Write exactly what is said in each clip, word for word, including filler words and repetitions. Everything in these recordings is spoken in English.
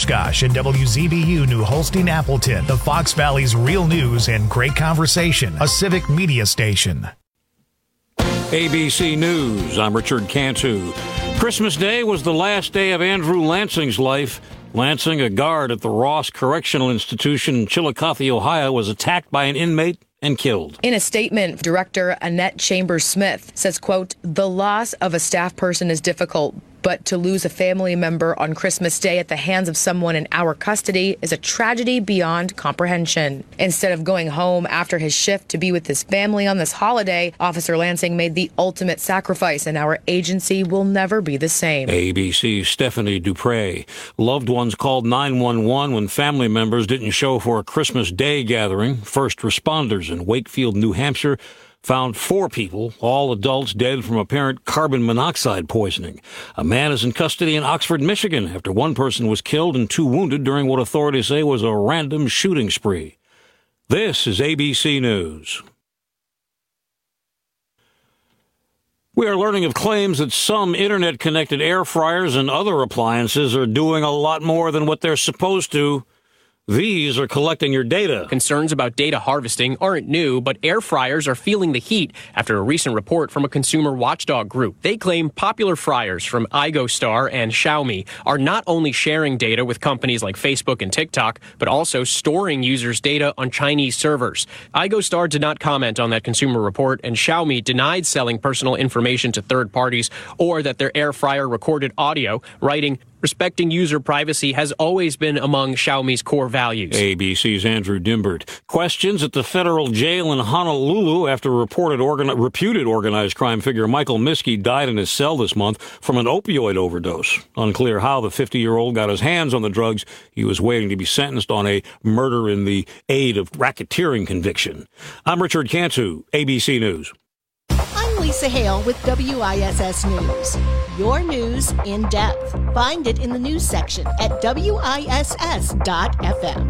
Oshkosh and W Z B U New Holstein Appleton, the Fox Valley's real news and great conversation, a civic media station. A B C News, I'm Richard Cantu. Christmas Day was the last day of Andrew Lansing's life. Lansing, a guard at the Ross Correctional Institution in Chillicothe, Ohio, was attacked by an inmate and killed. In a statement, Director Annette Chambers-Smith says, quote, "The loss of a staff person is difficult, but to lose a family member on Christmas Day at the hands of someone in our custody is a tragedy beyond comprehension." Instead of going home after his shift to be with his family on this holiday, Officer Lansing made the ultimate sacrifice, and our agency will never be the same. A B C's Stephanie Dupre. Loved ones called nine one one when family members didn't show for a Christmas Day gathering. First responders in Wakefield, New Hampshire, found four people, all adults, dead from apparent carbon monoxide poisoning. A man is in custody in Oxford, Michigan, after one person was killed and two wounded during what authorities say was a random shooting spree. This is A B C News. We are learning of claims that some internet-connected air fryers and other appliances are doing a lot more than what they're supposed to. These are collecting your data. Concerns about data harvesting aren't new, but air fryers are feeling the heat after a recent report from a consumer watchdog group. They claim popular fryers from iGoStar and Xiaomi are not only sharing data with companies like Facebook and TikTok, but also storing users' data on Chinese servers. iGoStar did not comment on that consumer report, and Xiaomi denied selling personal information to third parties or that their air fryer recorded audio, writing, "Respecting user privacy has always been among Xiaomi's core values." A B C's Andrew Dimbert. Questions at the federal jail in Honolulu after reported organ- reputed organized crime figure Michael Miskey died in his cell this month from an opioid overdose. Unclear how the fifty-year-old got his hands on the drugs. He was waiting to be sentenced on a murder in the aid of racketeering conviction. I'm Richard Cantu, A B C News. I'm Lisa Hale with W I S S News. Your news in depth. Find it in the news section at W I S S dot F M.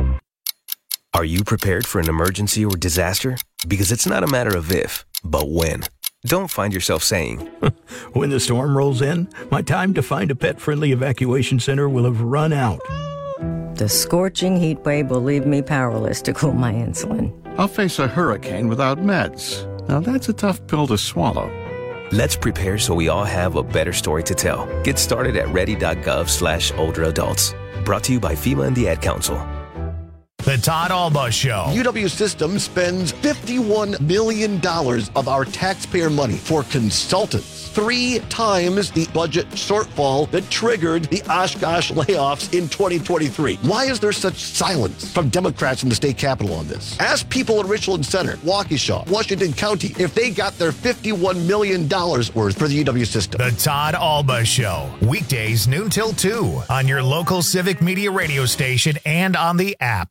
Are you prepared for an emergency or disaster? Because it's not a matter of if, but when. Don't find yourself saying, "When the storm rolls in, my time to find a pet-friendly evacuation center will have run out." The scorching heat wave will leave me powerless to cool my insulin. I'll face a hurricane without meds. Now that's a tough pill to swallow. Let's prepare so we all have a better story to tell. Get started at ready.gov slash older adults. Brought to you by FEMA and the Ad Council. The Todd Alba Show. U W Systems spends fifty-one million dollars of our taxpayer money for consultants. Three times the budget shortfall that triggered the Oshkosh layoffs in twenty twenty-three. Why is there such silence from Democrats in the state capitol on this? Ask people in Richland Center, Waukesha, Washington County, if they got their fifty-one million dollars worth for the U W system. The Todd Alba Show. Weekdays noon till two on your local civic media radio station and on the app.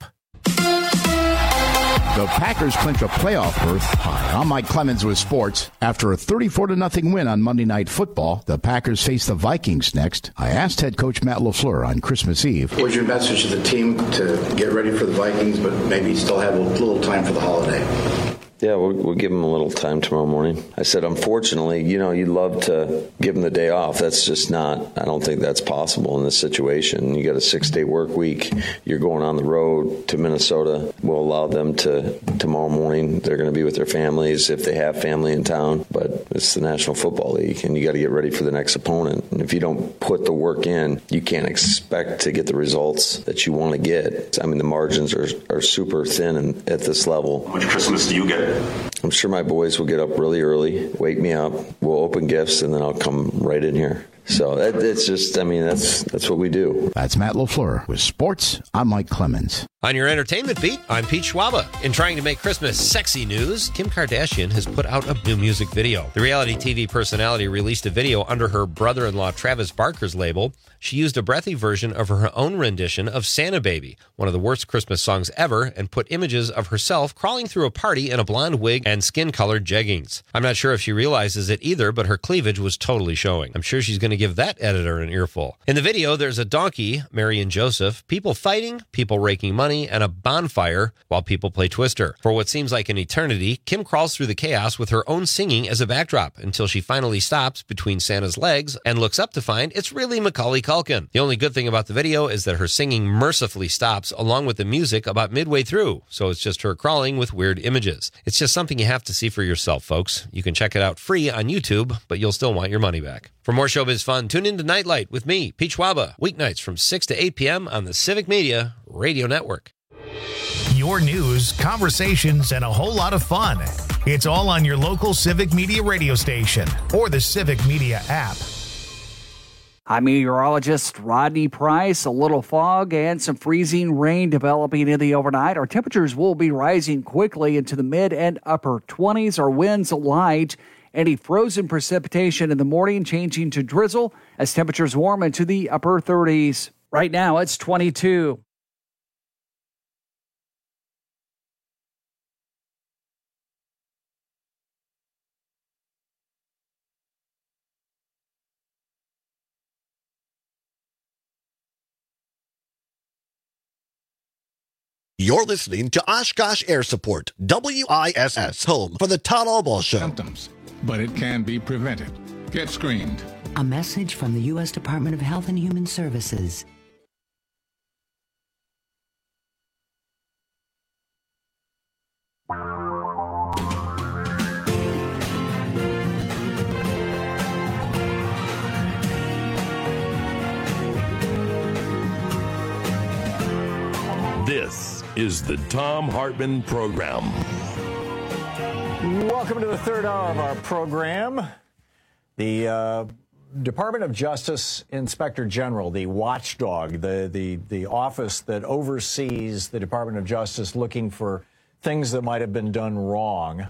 The Packers clinch a playoff berth. Hi, I'm Mike Clemens with sports. After a thirty-four to nothing win on Monday Night Football, the Packers face the Vikings next. I asked head coach Matt LaFleur on Christmas Eve. What's your message to the team to get ready for the Vikings, but maybe still have a little time for the holiday? Yeah, we'll, we'll give them a little time tomorrow morning. I said, unfortunately, you know, you'd love to give them the day off. That's just not, I don't think that's possible in this situation. You got a six-day work week. You're going on the road to Minnesota. We'll allow them to, tomorrow morning, they're going to be with their families if they have family in town. But it's the National Football League, and you got to get ready for the next opponent. And if you don't put the work in, you can't expect to get the results that you want to get. I mean, the margins are, are super thin in, at this level. How much Christmas do you get? I'm sure my boys will get up really early, wake me up, we'll open gifts, and then I'll come right in here. So that, it's just, I mean, that's that's what we do. That's Matt LaFleur. With sports, I'm Mike Clemens. On your entertainment beat, I'm Pete Schwaba. In trying to make Christmas sexy news, Kim Kardashian has put out a new music video. The reality T V personality released a video under her brother-in-law Travis Barker's label. She used a breathy version of her own rendition of Santa Baby, one of the worst Christmas songs ever, and put images of herself crawling through a party in a blonde wig and skin-colored jeggings. I'm not sure if she realizes it either, but her cleavage was totally showing. I'm sure she's going to to give that editor an earful. In the video, there's a donkey, Mary and Joseph, people fighting, people raking money, and a bonfire while people play Twister. For what seems like an eternity, Kim crawls through the chaos with her own singing as a backdrop until she finally stops between Santa's legs and looks up to find it's really Macaulay Culkin. The only good thing about the video is that her singing mercifully stops along with the music about midway through, so it's just her crawling with weird images. It's just something you have to see for yourself, folks. You can check it out free on YouTube, but you'll still want your money back. For more showbiz fun, tune in to Nightlight with me, Pete Schwaba, weeknights from six to eight p.m. on the Civic Media Radio Network. Your news, conversations, and a whole lot of fun. It's all on your local Civic Media radio station or the Civic Media app. I'm meteorologist Rodney Price. A little fog and some freezing rain developing in the overnight. Our temperatures will be rising quickly into the mid and upper twenties. Our winds light. Any frozen precipitation in the morning changing to drizzle as temperatures warm into the upper thirties. Right now it's twenty-two. You're listening to Oshkosh Air Support, W I S S, home for the Todd Albaugh Show. Symptoms, but it can be prevented. Get screened. A message from the U S Department of Health and Human Services. This is the Thom Hartmann Program. Welcome to the third hour of our program. The uh, Department of Justice Inspector General, the watchdog, the, the, the office that oversees the Department of Justice looking for things that might have been done wrong.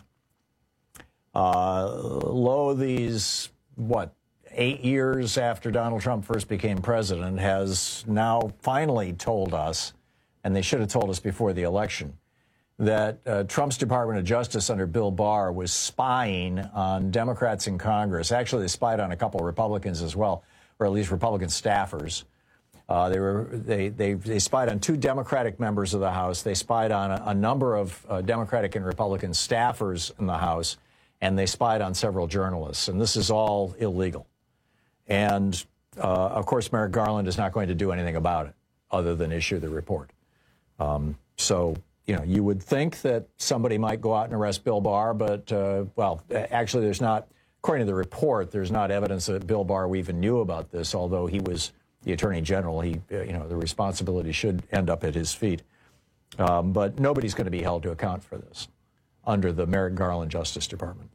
Uh, lo, these, what, eight years after Donald Trump first became president, has now finally told us, and they should have told us before the election, that uh, Trump's Department of Justice under Bill Barr was spying on Democrats in Congress. Actually, they spied on a couple of Republicans as well, or at least Republican staffers. Uh, they were they, they they spied on two Democratic members of the House. They spied on a, a number of uh, Democratic and Republican staffers in the House, and they spied on several journalists. And this is all illegal. And uh, of course, Merrick Garland is not going to do anything about it other than issue the report. Um, so, you know, you would think that somebody might go out and arrest Bill Barr, but, uh, well, actually, there's not, according to the report, there's not evidence that Bill Barr even knew about this, although he was the Attorney General. He, you know, the responsibility should end up at his feet. Um, but nobody's going to be held to account for this under the Merrick Garland Justice Department.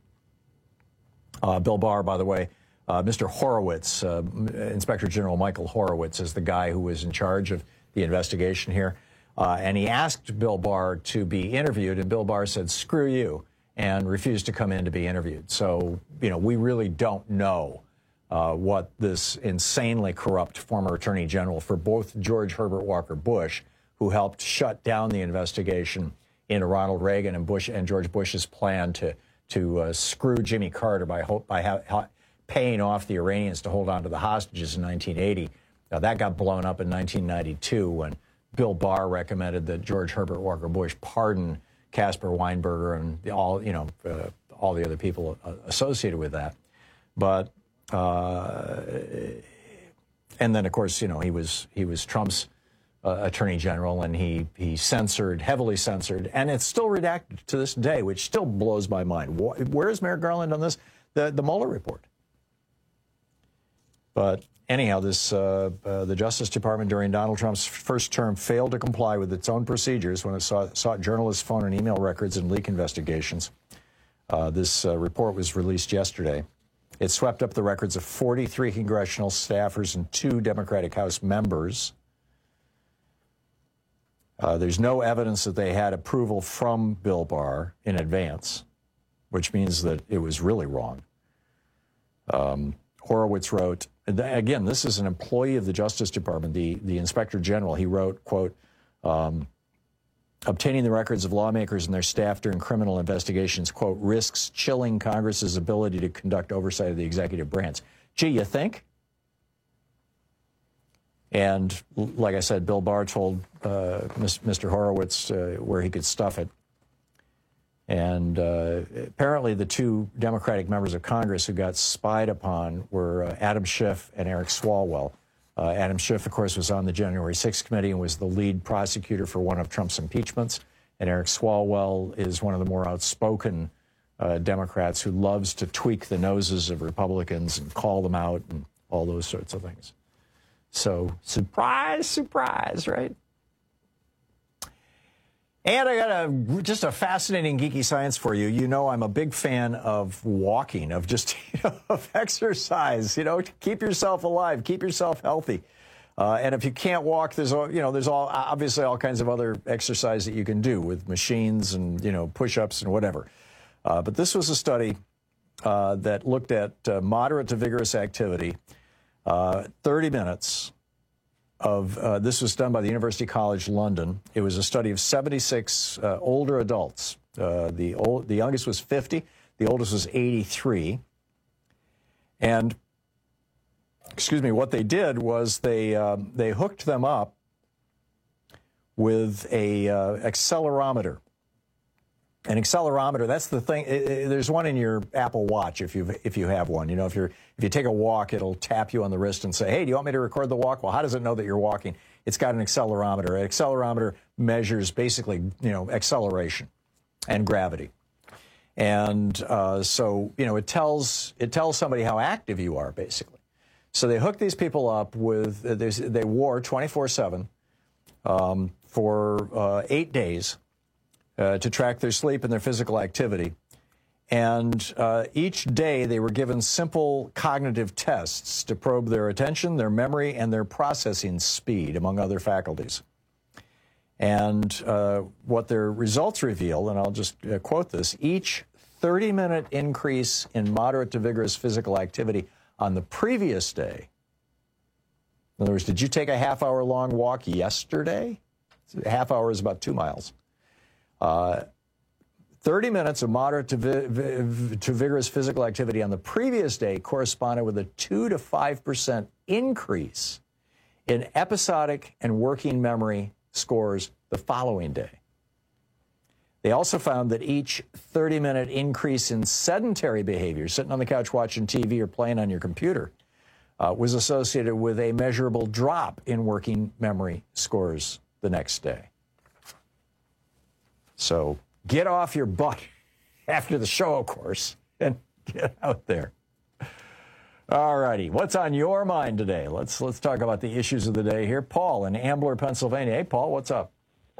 Uh, Bill Barr, by the way, uh, Mister Horowitz, uh, Inspector General Michael Horowitz, is the guy who was in charge of the investigation here. Uh, and he asked Bill Barr to be interviewed, and Bill Barr said, screw you, and refused to come in to be interviewed. So, you know, we really don't know uh, what this insanely corrupt former Attorney General for both George Herbert Walker Bush, who helped shut down the investigation into Ronald Reagan and Bush and George Bush's plan to to uh, screw Jimmy Carter by ho- by ha- ha- paying off the Iranians to hold on to the hostages in nineteen eighty. Now, that got blown up in nineteen ninety-two when Bill Barr recommended that George Herbert Walker Bush pardon Caspar Weinberger and the, all, you know, uh, all the other people uh, associated with that. But uh, and then, of course, you know, he was he was Trump's uh, Attorney General, and he he censored, heavily censored, and it's still redacted to this day, which still blows my mind. Where is Merrick Garland on this? The the Mueller report. But anyhow, this uh, uh, the Justice Department during Donald Trump's first term failed to comply with its own procedures when it sought, sought journalists' phone and email records in leak investigations. Uh, this uh, report was released yesterday. It swept up the records of forty-three congressional staffers and two Democratic House members. Uh, there's no evidence that they had approval from Bill Barr in advance, which means that it was really wrong. Um, Horowitz wrote, again, this is an employee of the Justice Department, the, the Inspector General. He wrote, quote, um, obtaining the records of lawmakers and their staff during criminal investigations, quote, risks chilling Congress's ability to conduct oversight of the executive branch. Gee, you think? And like I said, Bill Barr told uh, Mister Horowitz uh, where he could stuff it. And uh, apparently the two Democratic members of Congress who got spied upon were uh, Adam Schiff and Eric Swalwell. Uh, Adam Schiff, of course, was on the January sixth committee and was the lead prosecutor for one of Trump's impeachments. And Eric Swalwell is one of the more outspoken uh, Democrats who loves to tweak the noses of Republicans and call them out and all those sorts of things. So, surprise, surprise, right? And I got a just a fascinating geeky science for you. You know, I'm a big fan of walking, of just you know, of exercise. You know, to keep yourself alive, keep yourself healthy. Uh, and if you can't walk, there's all, you know, there's all obviously all kinds of other exercise that you can do with machines and you know push-ups and whatever. Uh, but this was a study uh, that looked at uh, moderate to vigorous activity, uh, thirty minutes. Of uh, this was done by the University College London. It was a study of seventy-six uh, older adults. Uh, the old, the youngest was fifty. The oldest was eighty-three. And excuse me, what they did was they uh, they hooked them up with a uh, accelerometer. An accelerometer, that's the thing. It, it, there's one in your Apple Watch if you if you have one. You know, if you're if you take a walk, it'll tap you on the wrist and say, "Hey, do you want me to record the walk?" Well, how does it know that you're walking? It's got an accelerometer. An accelerometer measures basically, you know, acceleration and gravity, and uh, so you know it tells it tells somebody how active you are basically. So they hooked these people up with uh, they wore twenty-four seven um, for uh, eight days. Uh, to track their sleep and their physical activity. And uh, each day they were given simple cognitive tests to probe their attention, their memory, and their processing speed, among other faculties. And uh, what their results reveal, and I'll just uh, quote this, each thirty-minute increase in moderate to vigorous physical activity on the previous day. In other words, did you take a half-hour-long walk yesterday? A half hour is about two miles. Uh, thirty minutes of moderate to, vi vi to vigorous physical activity on the previous day corresponded with a two to five percent increase in episodic and working memory scores the following day. They also found that each thirty-minute increase in sedentary behavior, sitting on the couch watching T V or playing on your computer, uh, was associated with a measurable drop in working memory scores the next day. So get off your butt after the show, of course, and get out there. All righty. What's on your mind today? Let's let's talk about the issues of the day here. Paul in Ambler, Pennsylvania. Hey, Paul, what's up?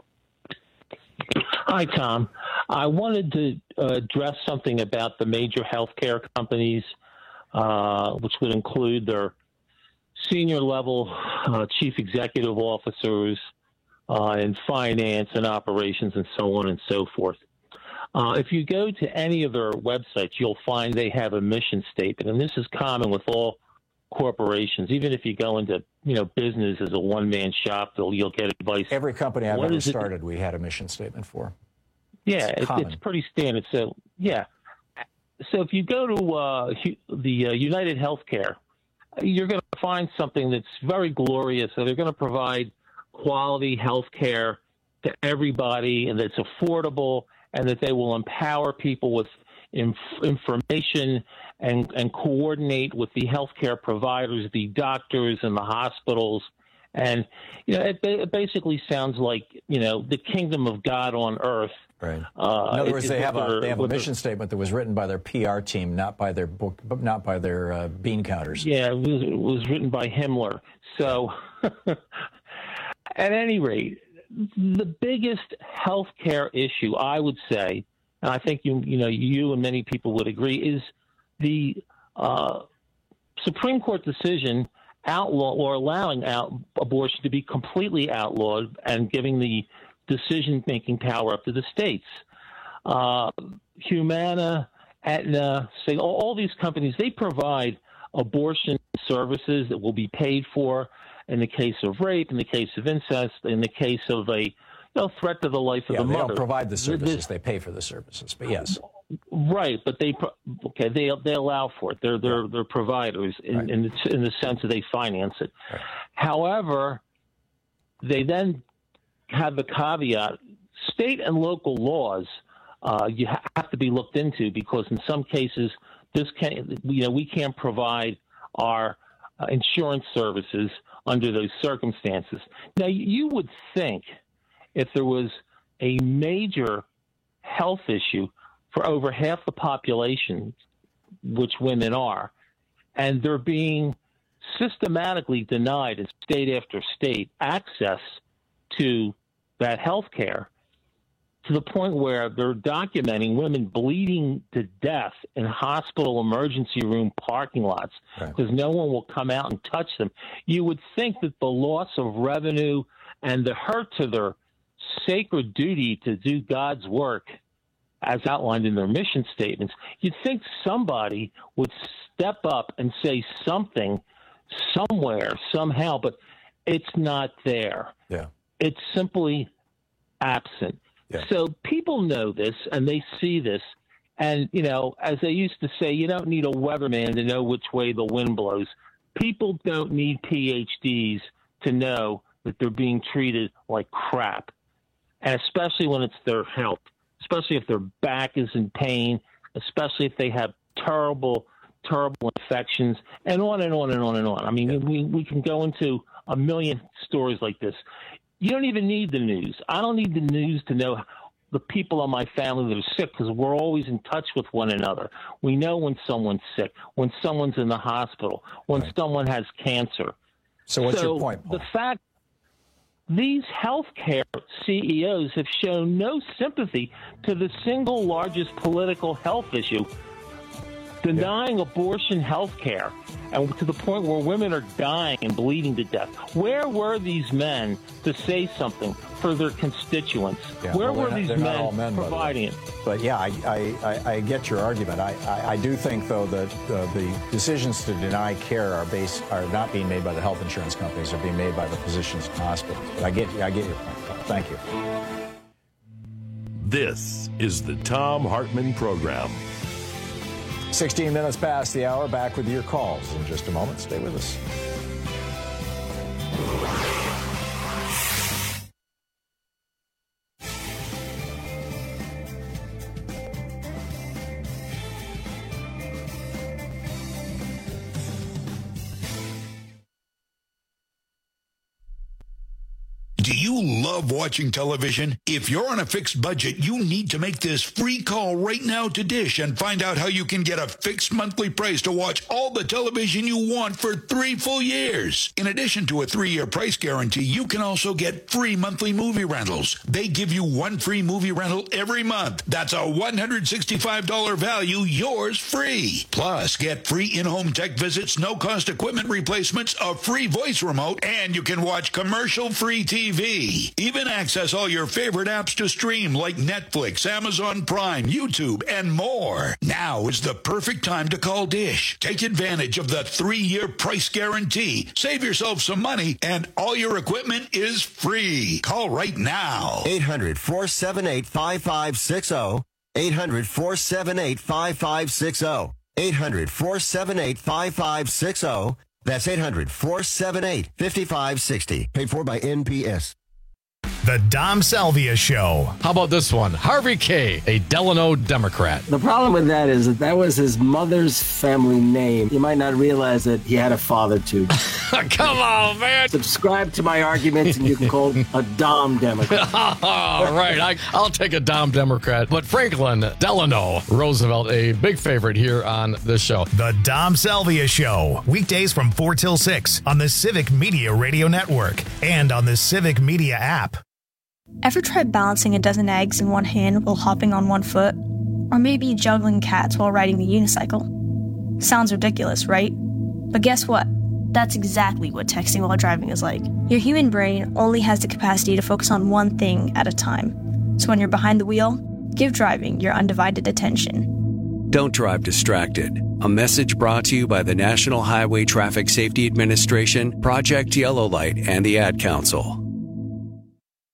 Hi, Tom. I wanted to uh, address something about the major healthcare companies, uh, which would include their senior level uh, chief executive officers, Uh, in finance and operations and so on and so forth. Uh, if you go to any of their websites, you'll find they have a mission statement, and this is common with all corporations. Even if you go into, you know, business as a one-man shop, you'll, you'll get advice. Every company I've what ever started, we had a mission statement for. Yeah, it's, it's, it's pretty standard. So, yeah. So if you go to uh, the uh, United Healthcare, you're going to find something that's very glorious. So they're going to provide quality health care to everybody, and that's affordable, and that they will empower people with inf- information and, and coordinate with the healthcare providers, the doctors and the hospitals. And, you know, it, it basically sounds like, you know, the kingdom of God on earth. Right. Uh, In other words, it, they have a their, they have a mission their, statement that was written by their P R team, not by their book, not by their uh, bean counters. Yeah, it was, it was written by Himmler. So, at any rate, the biggest healthcare issue, I would say, and I think you you know you and many people would agree, is the uh, Supreme Court decision outlaw or allowing out abortion to be completely outlawed and giving the decision-making power up to the states. Uh, Humana, Aetna, say all, all these companies, they provide abortion services that will be paid for in the case of rape, in the case of incest, in the case of a you know, threat to the life of yeah, the they mother. They don't provide the services, they pay for the services, but yes. Right, but they okay they they allow for it. They're they're they're providers in right. in, the, in the sense that they finance it. Right. However, they then have the caveat: state and local laws uh, you have to be looked into, because in some cases this can you know we can't provide our uh, insurance services under those circumstances. Now, you would think if there was a major health issue for over half the population, which women are, and they're being systematically denied in state after state access to that health care, to the point where they're documenting women bleeding to death in hospital emergency room parking lots because right. no one will come out and touch them. You would think that the loss of revenue and the hurt to their sacred duty to do God's work, as outlined in their mission statements, you'd think somebody would step up and say something somewhere, somehow, but it's not there. Yeah. It's simply absent. Yeah. So people know this and they see this. And, you know, as they used to say, you don't need a weatherman to know which way the wind blows. People don't need P H Ds to know that they're being treated like crap, and especially when it's their health. Especially if their back is in pain, especially if they have terrible, terrible infections, and on and on and on and on. I mean, yeah. we, we can go into a million stories like this. You don't even need the news. I don't need the news to know the people in my family that are sick, because we're always in touch with one another. We know when someone's sick, when someone's in the hospital, when right. someone has cancer. So what's so your point, Paul? The fact these healthcare C E Os have shown no sympathy to the single largest political health issue, denying yeah. abortion health care, and to the point where women are dying and bleeding to death. Where were these men to say something for their constituents? Yeah, where well, were not, these men, men providing it? But yeah, I, I, I, I get your argument. I, I, I do think, though, that uh, the decisions to deny care are based are not being made by the health insurance companies; they're being made by the physicians and hospitals. But I get, I get your point. Thank you. This is the Thom Hartmann Program. sixteen minutes past the hour. Back with your calls in just a moment. Stay with us. Do you love watching television? If you're on a fixed budget, you need to make this free call right now to Dish and find out how you can get a fixed monthly price to watch all the television you want for three full years. In addition to a three-year price guarantee, you can also get free monthly movie rentals. They give you one free movie rental every month. That's a one hundred sixty-five dollars value, yours free. Plus, get free in-home tech visits, no-cost equipment replacements, a free voice remote, and you can watch commercial-free T V. Even access all your favorite apps to stream like Netflix, Amazon Prime, YouTube, and more. Now is the perfect time to call Dish. Take advantage of the three-year price guarantee. Save yourself some money, and all your equipment is free. Call right now. eight hundred, four seven eight, five five six zero. eight hundred, four seven eight, five five six zero. eight hundred, four seven eight, five five six zero. That's eight hundred, four seven eight, five five six zero. Paid for by N P S. The Dom Salvia Show. How about this one? Harvey K., a Delano Democrat. The problem with that is that that was his mother's family name. You might not realize that he had a father, too. Come on, man. Subscribe to my arguments, and you can call him a Dom Democrat. All right, I, I'll take a Dom Democrat. But Franklin Delano Roosevelt, a big favorite here on this show. The Dom Salvia Show. Weekdays from four till six on the Civic Media Radio Network and on the Civic Media app. Ever tried balancing a dozen eggs in one hand while hopping on one foot? Or maybe juggling cats while riding the unicycle? Sounds ridiculous, right? But guess what? That's exactly what texting while driving is like. Your human brain only has the capacity to focus on one thing at a time. So when you're behind the wheel, give driving your undivided attention. Don't drive distracted. A message brought to you by the National Highway Traffic Safety Administration, Project Yellow Light, and the Ad Council.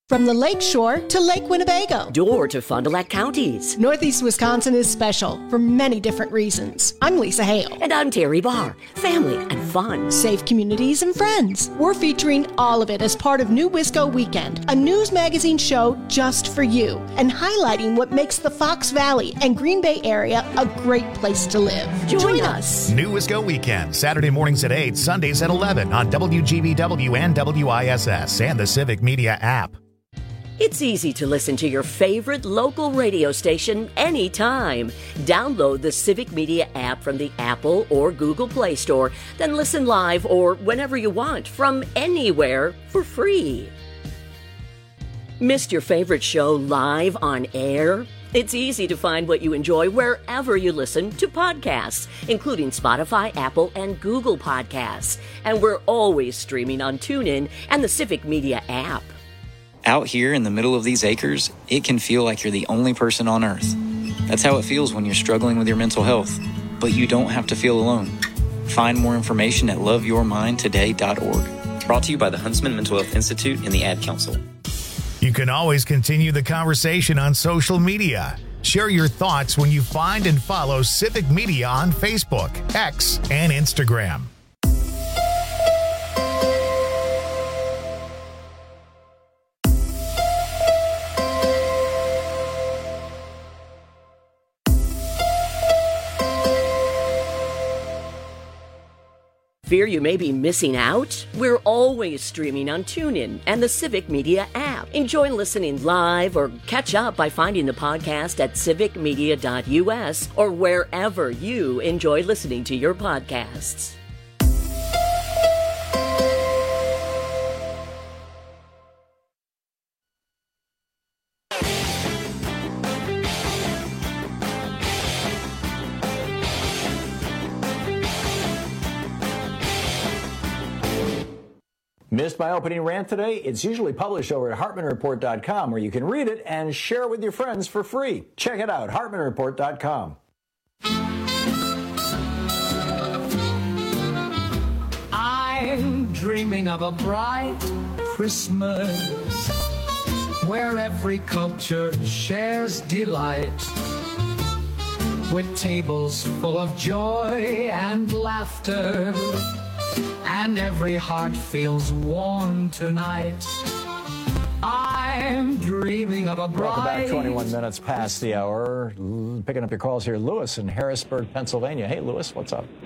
From the Lake Shore to Lake Winnebago. Door to Fond du Lac counties. Northeast Wisconsin is special for many different reasons. I'm Lisa Hale. And I'm Terry Barr. Family and fun. Safe communities and friends. We're featuring all of it as part of New Wisco Weekend, a news magazine show just for you, and highlighting what makes the Fox Valley and Green Bay area a great place to live. Join, Join us. New Wisco Weekend, Saturday mornings at eight, Sundays at eleven on W G B W and W I S S and the Civic Media app. It's easy to listen to your favorite local radio station anytime. Download the Civic Media app from the Apple or Google Play Store, then listen live or whenever you want from anywhere for free. Missed your favorite show live on air? It's easy to find what you enjoy wherever you listen to podcasts, including Spotify, Apple, and Google Podcasts. And we're always streaming on TuneIn and the Civic Media app. Out here in the middle of these acres, it can feel like you're the only person on Earth. That's how it feels when you're struggling with your mental health. But you don't have to feel alone. Find more information at love your mind today dot org. Brought to you by the Huntsman Mental Health Institute and the Ad Council. You can always continue the conversation on social media. Share your thoughts when you find and follow Civic Media on Facebook, X, and Instagram. Fear you may be missing out? We're always streaming on TuneIn and the Civic Media app. Enjoy listening live or catch up by finding the podcast at civic media dot U S or wherever you enjoy listening to your podcasts. Missed my opening rant today? It's usually published over at hartman report dot com, where you can read it and share it with your friends for free. Check it out, hartman report dot com. I'm dreaming of a bright Christmas where every culture shares delight, with tables full of joy and laughter, and every heart feels warm tonight. I'm dreaming of a bright... Welcome back, twenty-one minutes past the hour. Picking up your calls here, Lewis in Harrisburg, Pennsylvania. Hey, Lewis, what's up?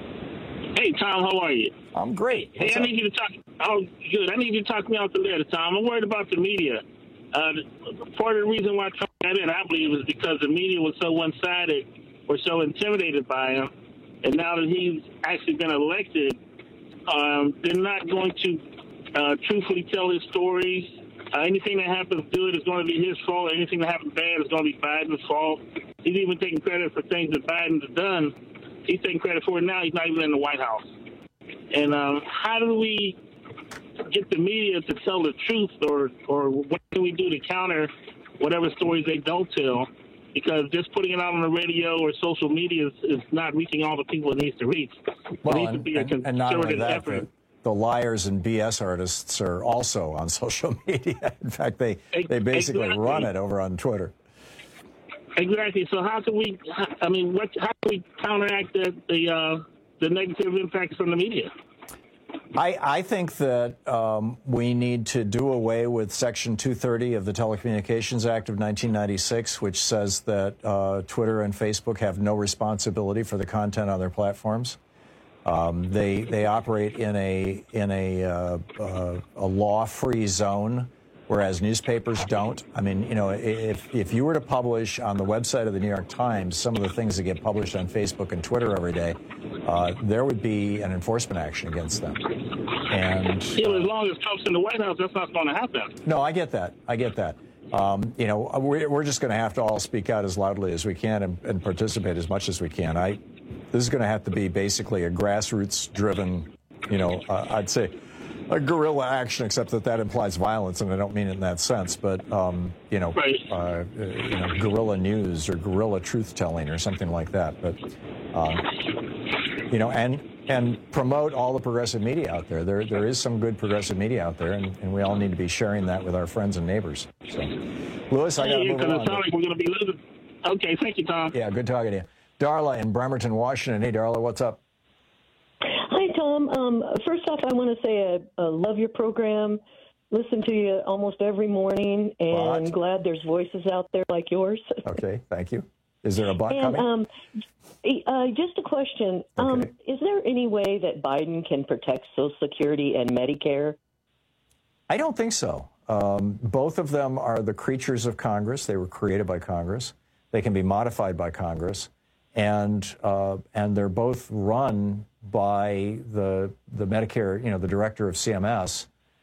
Hey, Tom, how are you? I'm great. What's hey, I up? need you to talk... Oh, good. I need you to talk me out the letter, Tom. I'm worried about the media. Uh, part of the reason why Trump got in, I believe, was because the media was so one-sided or so intimidated by him. And now that he's actually been elected, Um, they're not going to uh, truthfully tell his stories. Uh, anything that happens good is going to be his fault. Anything that happens bad is going to be Biden's fault. He's even taking credit for things that Biden has done. He's taking credit for it now. He's not even in the White House. And um, how do we get the media to tell the truth, or, or what can we do to counter whatever stories they don't tell? Because just putting it out on the radio or social media is, is not reaching all the people it needs to reach. Well, it needs and, to be a and, and not only concerted that, effort. the, the liars and B S artists are also on social media. In fact, they, they basically exactly. run it over on Twitter. Exactly. So how can we, I mean, what, how can we counteract the, the, uh, the negative impacts from the media? I, I think that um, we need to do away with Section two thirty of the Telecommunications Act of nineteen ninety-six, which says that uh, Twitter and Facebook have no responsibility for the content on their platforms. Um, they they operate in a in a uh, uh, a law-free zone, whereas newspapers don't. I mean, you know, if if you were to publish on the website of the New York Times some of the things that get published on Facebook and Twitter every day, uh, there would be an enforcement action against them. And yeah, but as long as Trump's in the White House, that's not going to happen. No, I get that. I get that. Um, you know, we're, we're just going to have to all speak out as loudly as we can and, and participate as much as we can. I this is going to have to be basically a grassroots-driven, you know, uh, I'd say a guerrilla action, except that that implies violence, and I don't mean it in that sense, but, um, you know, right. uh, you know, guerrilla news or guerrilla truth-telling or something like that. But, um, you know, and and promote all the progressive media out there. There, there is some good progressive media out there, and, and we all need to be sharing that with our friends and neighbors. So, Lewis, I got to move because on. it sounds like we're going to be losing. Okay, thank you, Tom. Yeah, good talking to you. Darla in Bremerton, Washington. Hey, Darla, what's up? Hi, Tom. Um, first off, I want to say I, I love your program. Listen to you almost every morning, and What? glad there's voices out there like yours. Okay, thank you. Is there a butt And coming? um, uh, just a question. Um, is there any way that Biden can protect Social Security and Medicare? I don't think so. Um, both of them are the creatures of Congress. They were created by Congress. They can be modified by Congress. And uh, and they're both run by the the Medicare, you know, the director of C M S,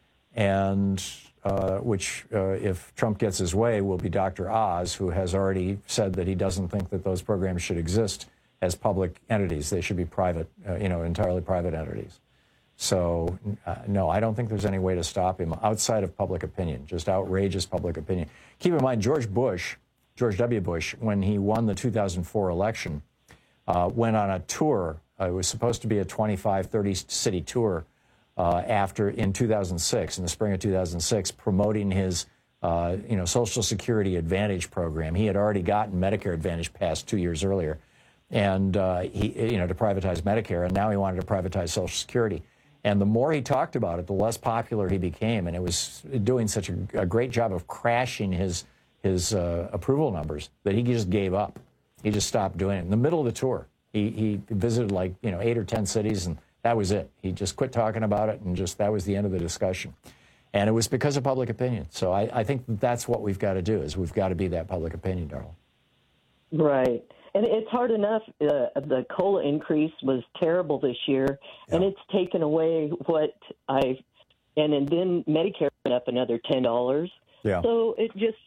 and uh, which, uh, if Trump gets his way, will be Doctor Oz, who has already said that he doesn't think that those programs should exist as public entities. They should be private, uh, you know, entirely private entities. So, uh, no, I don't think there's any way to stop him outside of public opinion, just outrageous public opinion. Keep in mind, George Bush, George W. Bush, when he won the two thousand four election, uh, went on a tour. Uh, it was supposed to be a twenty-five, thirty city tour uh, after in two thousand six, in the spring of two thousand six, promoting his uh, you know, Social Security Advantage program. He had already gotten Medicare Advantage passed two years earlier, and uh, he, you know, to privatize Medicare, and now he wanted to privatize Social Security. And the more he talked about it, the less popular he became, and it was doing such a, a great job of crashing his his uh, approval numbers that he just gave up. He just stopped doing it in the middle of the tour. He he visited like, you know, eight or ten cities, and that was it. He just quit talking about it, and just that was the end of the discussion. And it was because of public opinion. So I, I think that's what we've got to do, is we've got to be that public opinion, Darla. Right. And it's hard enough. Uh, the COLA increase was terrible this year, and it's taken away what I, and, and then Medicare went up another ten dollars. Yeah. So it just,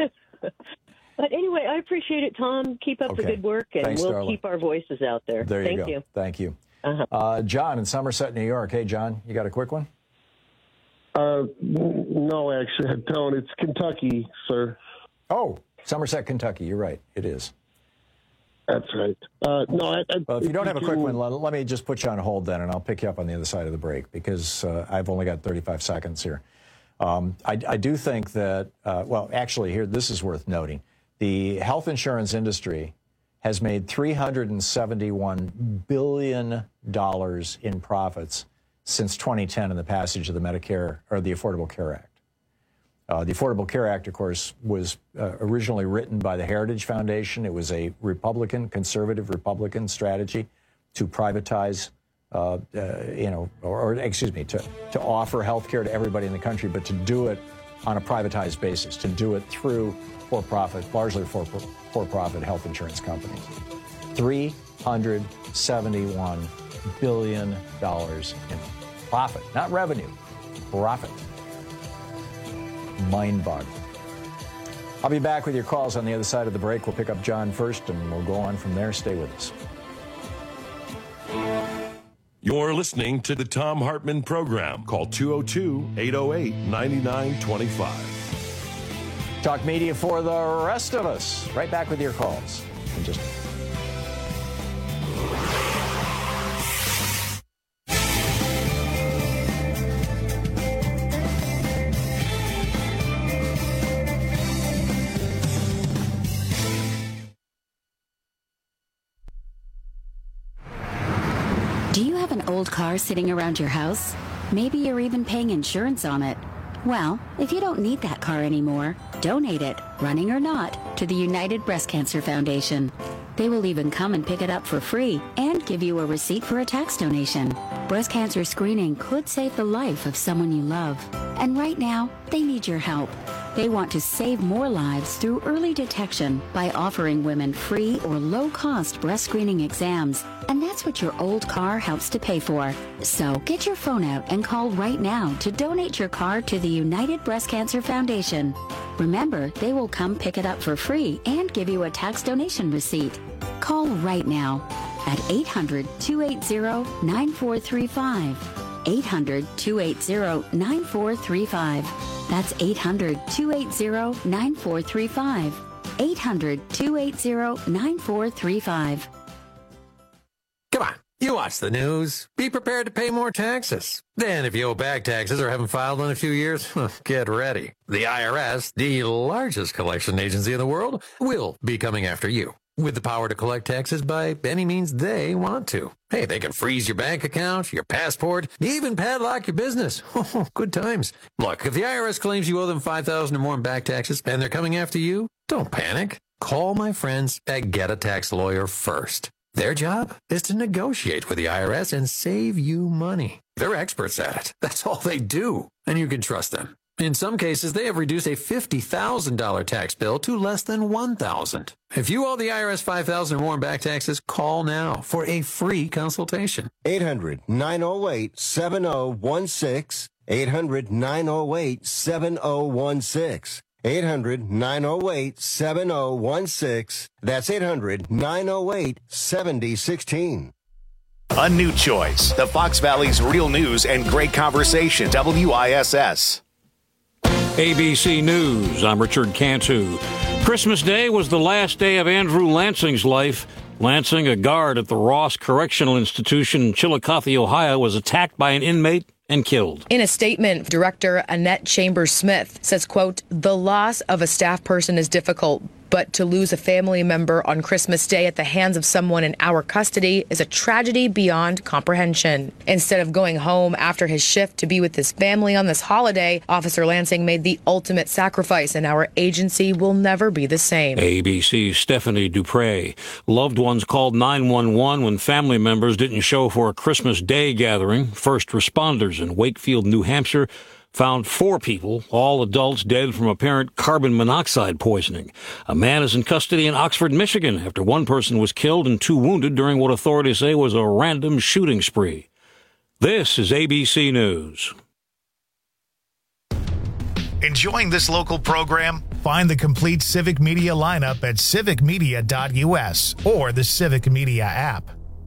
but anyway, I appreciate it, Tom. Keep up the Okay. good work, and Thanks, we'll Darla. keep our voices out there. There you Thank go. you. Thank you. Uh-huh. Uh, John in Somerset, New York. Hey, John, you got a quick one? Uh, no, actually, I don't. It's Kentucky, sir. Oh, Somerset, Kentucky. You're right. It is. That's right. Uh, no, I, I, Well, if you don't have a quick can- one, let, let me just put you on hold then, and I'll pick you up on the other side of the break, because uh, I've only got thirty-five seconds here. Um, I, I do think that, uh, well, actually, here, this is worth noting. The health insurance industry has made three hundred seventy-one billion dollars in profits since twenty ten in the passage of the Medicare, or the Affordable Care Act. Uh, the Affordable Care Act, of course, was uh, originally written by the Heritage Foundation. It was a Republican, conservative Republican strategy to privatize, uh, uh, you know, or, or excuse me, to, to offer health care to everybody in the country, but to do it on a privatized basis, to do it through for-profit, largely for, for-profit health insurance companies. three hundred seventy-one billion dollars in profit, not revenue, profit. Mind-boggling. I'll be back with your calls on the other side of the break. We'll pick up John first, and we'll go on from there. Stay with us. You're listening to the Tom Hartman Program. Call two oh two, eight oh eight, nine nine two five. Talk media for the rest of us. Right back with your calls in just a minute. Do you have an old car sitting around your house? Maybe you're even paying insurance on it. Well, if you don't need that car anymore, donate it, running or not, to the United Breast Cancer Foundation. They will even come and pick it up for free and give you a receipt for a tax donation. Breast cancer screening could save the life of someone you love. And right now, they need your help. They want to save more lives through early detection by offering women free or low-cost breast screening exams. And that's what your old car helps to pay for. So get your phone out and call right now to donate your car to the United Breast Cancer Foundation. Remember, they will come pick it up for free and give you a tax donation receipt. Call right now at eight hundred, two eight zero, nine four three five. eight hundred, two eight zero, nine four three five. That's eight hundred, two eight zero, nine four three five. eight hundred, two eight zero, nine four three five. Come on, You watch the news. Be prepared to pay more taxes. Then if you owe back taxes or haven't filed in a few years, get ready. The I R S, the largest collection agency in the world, will be coming after you with the power to collect taxes by any means they want to. Hey, they can freeze your bank account, your passport, even padlock your business. Good times. Look, if the I R S claims you owe them five thousand dollars or more in back taxes and they're coming after you, don't panic. Call my friends at Get a Tax Lawyer first. Their job is to negotiate with the I R S and save you money. They're experts at it. That's all they do, and you can trust them. In some cases, they have reduced a fifty thousand dollars tax bill to less than one thousand dollars. If you owe the I R S five thousand dollars or more in back taxes, call now for a free consultation. eight hundred, nine oh eight, seven oh one six. eight hundred, nine oh eight, seven oh one six. eight hundred, nine oh eight, seven oh one six. That's eight hundred, nine oh eight, seven oh one six. A new choice. The Fox Valley's real news and great conversation. W I S S. A B C News, I'm Richard Cantu. Christmas Day was the last day of Andrew Lansing's life. Lansing, a guard at the Ross Correctional Institution in Chillicothe, Ohio, was attacked by an inmate and killed. In a statement, Director Annette Chambers-Smith says, quote, "The loss of a staff person is difficult, but to lose a family member on Christmas Day at the hands of someone in our custody is a tragedy beyond comprehension." Instead of going home after his shift to be with his family on this holiday, Officer Lansing made the ultimate sacrifice, and our agency will never be the same. A B C's Stephanie Dupre. Loved ones called nine one one when family members didn't show for a Christmas Day gathering. First responders in Wakefield, New Hampshire, found four people, all adults, dead from apparent carbon monoxide poisoning. A man is in custody in Oxford, Michigan, after one person was killed and two wounded during what authorities say was a random shooting spree. This is A B C News. Enjoying this local program? Find the complete Civic Media lineup at civic media dot U S or the Civic Media app.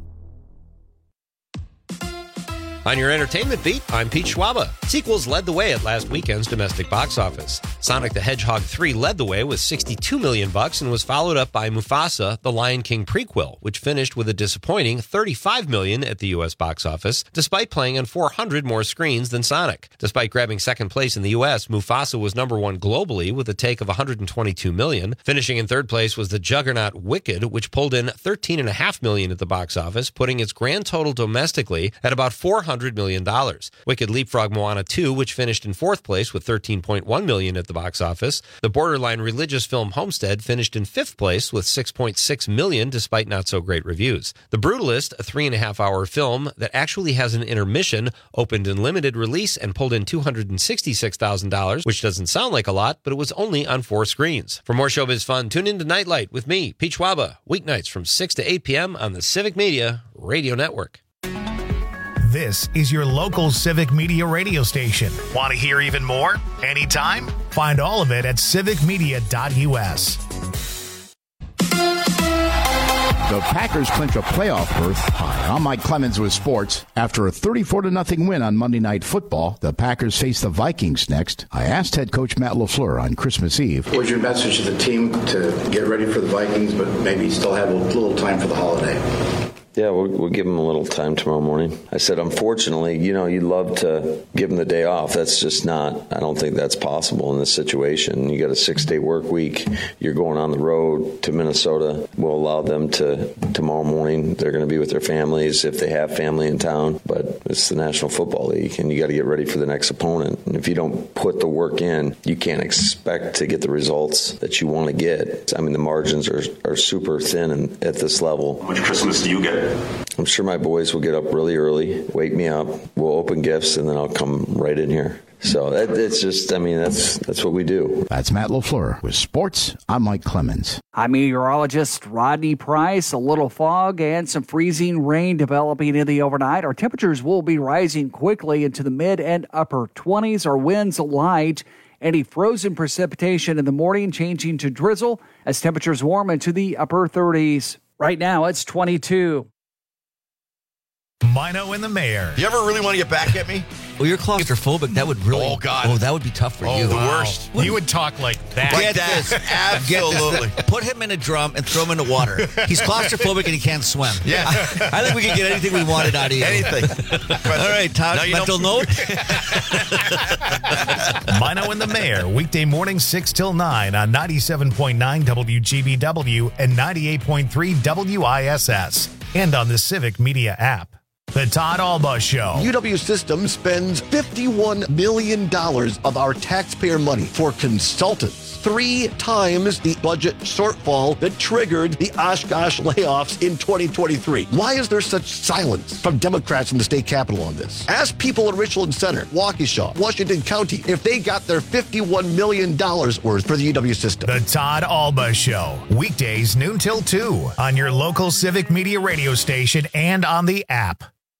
On your entertainment beat, I'm Pete Schwaba. Sequels led the way at last weekend's domestic box office. Sonic the Hedgehog three led the way with sixty-two million bucks and was followed up by Mufasa, the Lion King prequel, which finished with a disappointing thirty-five million at the U S box office, despite playing on four hundred more screens than Sonic. Despite grabbing second place in the U S, Mufasa was number one globally with a take of one hundred twenty-two million. Finishing in third place was the juggernaut Wicked, which pulled in thirteen point five million at the box office, putting its grand total domestically at about four hundred million dollars. Wicked leapfrogged Moana two, which finished in fourth place with thirteen point one million dollars at the box office. The borderline religious film Homestead finished in fifth place with six point six million dollars despite not so great reviews. The Brutalist, a three and a half hour film that actually has an intermission, opened in limited release and pulled in two hundred sixty-six thousand dollars, which doesn't sound like a lot, but it was only on four screens. For more showbiz fun, tune in to Nightlight with me, Pete Schwaba, weeknights from six to eight p.m. on the Civic Media Radio Network. This is your local Civic Media radio station. Want to hear even more? Anytime? Find all of it at civic media dot U S. The Packers clinch a playoff berth. Hi, I'm Mike Clemens with sports. After a thirty-four to nothing win on Monday Night Football, the Packers face the Vikings next. I asked head coach Matt LaFleur on Christmas Eve. What was your message to the team to get ready for the Vikings, but maybe still have a little time for the holiday? Yeah, we'll, we'll give them a little time tomorrow morning. I said, unfortunately, you know, you'd love to give them the day off. That's just not, I don't think that's possible in this situation. You got a six-day work week. You're going on the road to Minnesota. We'll allow them to, tomorrow morning, they're going to be with their families if they have family in town. But it's the National Football League, and you got to get ready for the next opponent. And if you don't put the work in, you can't expect to get the results that you want to get. I mean, the margins are, are super thin and at this level. How much Christmas do you get? I'm sure my boys will get up really early, wake me up, we'll open gifts, and then I'll come right in here. So that, it's just, I mean, that's that's what we do. That's Matt LaFleur. With sports, I'm Mike Clemens. I'm meteorologist Rodney Price. A little fog and some freezing rain developing in the overnight. Our temperatures will be rising quickly into the mid and upper twenties. Our winds light. Any frozen precipitation in the morning changing to drizzle as temperatures warm into the upper thirties. Right now, it's twenty-two. Mino and the Mayor. You ever really want to get back at me? Well, you're claustrophobic. That would really. Oh, God. Oh, that would be tough for Oh, you. the worst. He would talk like that. Get this. Absolutely. Get this. Put him in a drum and throw him in the water. He's claustrophobic and he can't swim. Yeah. I, I think we could get anything we wanted out of you. Anything. All right, Todd, No, you mental note. Mino and the Mayor, weekday morning six till nine on ninety-seven point nine W G B W and ninety-eight point three W I S S, and on the Civic Media app. The Todd Alba Show. U W Systems spends fifty-one million dollars of our taxpayer money for consultants, three times the budget shortfall that triggered the Oshkosh layoffs in twenty twenty-three. Why is there such silence from Democrats in the state capitol on this? Ask people in Richland Center, Waukesha, Washington County if they got their fifty-one million dollars worth for the U W system. The Todd Alba Show, weekdays noon till two on your local Civic Media radio station and on the app.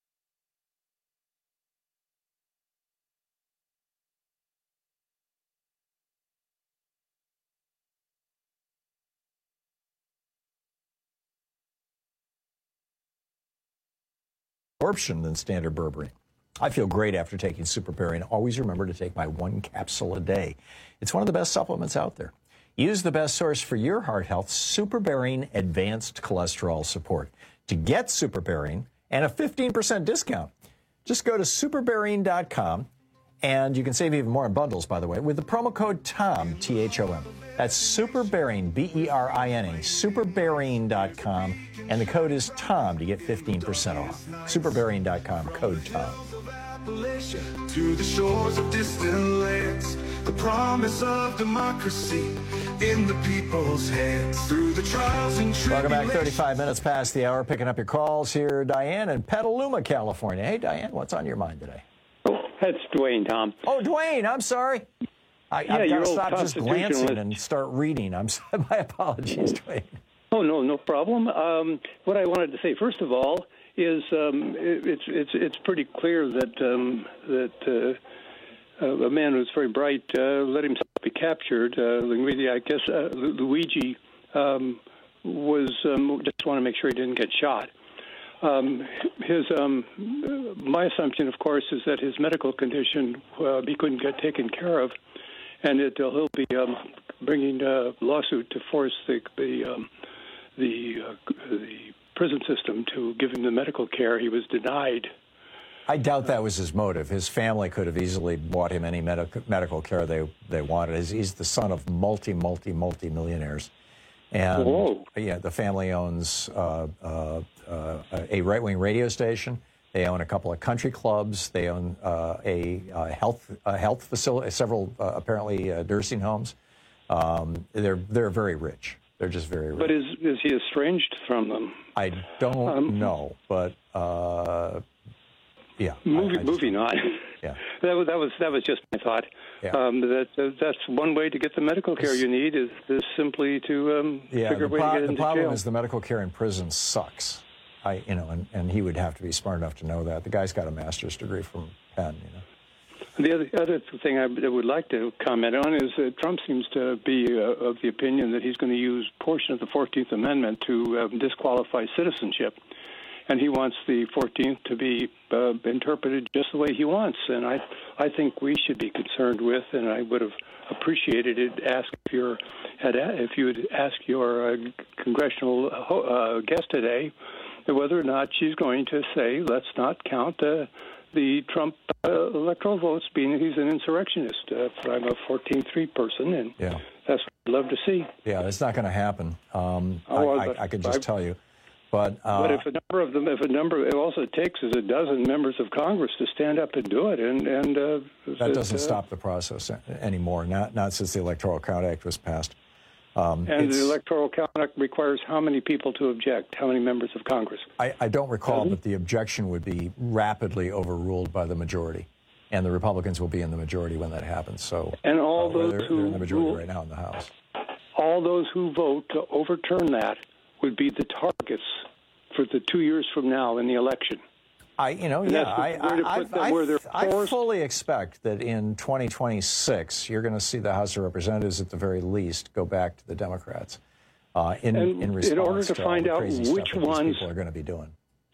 Absorption than standard berberine. I feel great after taking Superberry, and always remember to take my one capsule a day. It's one of the best supplements out there. Use the best source for your heart health, Superberry Advanced Cholesterol Support. To get Superberry and a fifteen percent discount, just go to superberry dot com, and you can save even more on bundles, by the way, with the promo code TOM, T H O M. That's Superberry, B E R I N A, superberry dot com, and the code is TOM to get fifteen percent off. superberry dot com, code TOM. To the shores of distant lands, the promise of democracy in the people's hands. Through the trials and Welcome back, tribulations. thirty-five minutes past the hour, picking up your calls here. Diane in Petaluma, California. Hey, Diane, what's on your mind today? That's Dwayne, Tom. Oh, Dwayne, I'm sorry. I, Yeah, I've your got to old stop just glancing constitutionalist. and start reading. I'm sorry. My apologies, Dwayne. Oh, no, no problem. Um, what I wanted to say, first of all, is um, it, it's it's it's pretty clear that um, that uh, uh, a man who's very bright uh, let himself be captured. Uh, Luigi, I guess uh, Luigi um, was um, just want to make sure he didn't get shot. Um, his um, my assumption, of course, is that his medical condition uh, he couldn't get taken care of, and that uh, he'll be um, bringing a lawsuit to force the the um, the, uh, the prison system to give him the medical care he was denied. I doubt that was his motive. His family could have easily bought him any medical medical care they they wanted. He's, he's the son of multi, multi, multi millionaires, and Whoa. yeah, the family owns uh, uh, uh, a right wing radio station. They own a couple of country clubs. They own uh, a, a health a health facility, several uh, apparently uh, nursing homes. Um, they're they're very rich. They're just very rich. But is is he estranged from them? I don't Um, know, but uh, yeah. Movie, I, I moving on. Yeah. that was that was that was just my thought. Yeah. Um, that uh, that's one way to get the medical care you need is, is simply to um, Yeah, figure the, a way pro- to get the into problem jail. is the medical care in prison sucks. I, you know, and, and he would have to be smart enough to know that. The guy's got a master's degree from Penn, you know. The other, other thing I would like to comment on is that Trump seems to be uh, of the opinion that he's going to use a portion of the fourteenth Amendment to um, disqualify citizenship. And he wants the fourteenth to be uh, interpreted just the way he wants. And I I think we should be concerned with, and I would have appreciated it, ask if, you're, had, if you would ask your uh, congressional uh, guest today whether or not she's going to say, let's not count uh, the Trump uh, electoral votes, being that he's an insurrectionist. Uh, I'm a fourteen three person, and Yeah. that's what I'd love to see. Yeah, that's not going to happen. Um, Oh, I, but I, I could just I- tell you. But, uh, but if a number of them, if a number, all it takes is a dozen members of Congress to stand up and do it, and and uh, that doesn't uh, stop the process a- anymore, not, not since the Electoral Count Act was passed. Um, And it's- the Electoral Count Act requires how many people to object? How many members of Congress? I, I don't recall, Doesn't? but the objection would be rapidly overruled by the majority. And the Republicans will be in the majority when that happens. So, And all uh, those they're, who they're in the majority who- right now in the House. All those who vote to overturn that would be the targets for the two years from now in the election. I, you know, And yeah, that's I, where to I, put them, I, where they're I, I forced- fully expect that in twenty twenty-six, you're going to see the House of Representatives, at the very least, go back to the Democrats uh, in, And in in response order to all find the out crazy which stuff that these ones- people are going to be doing.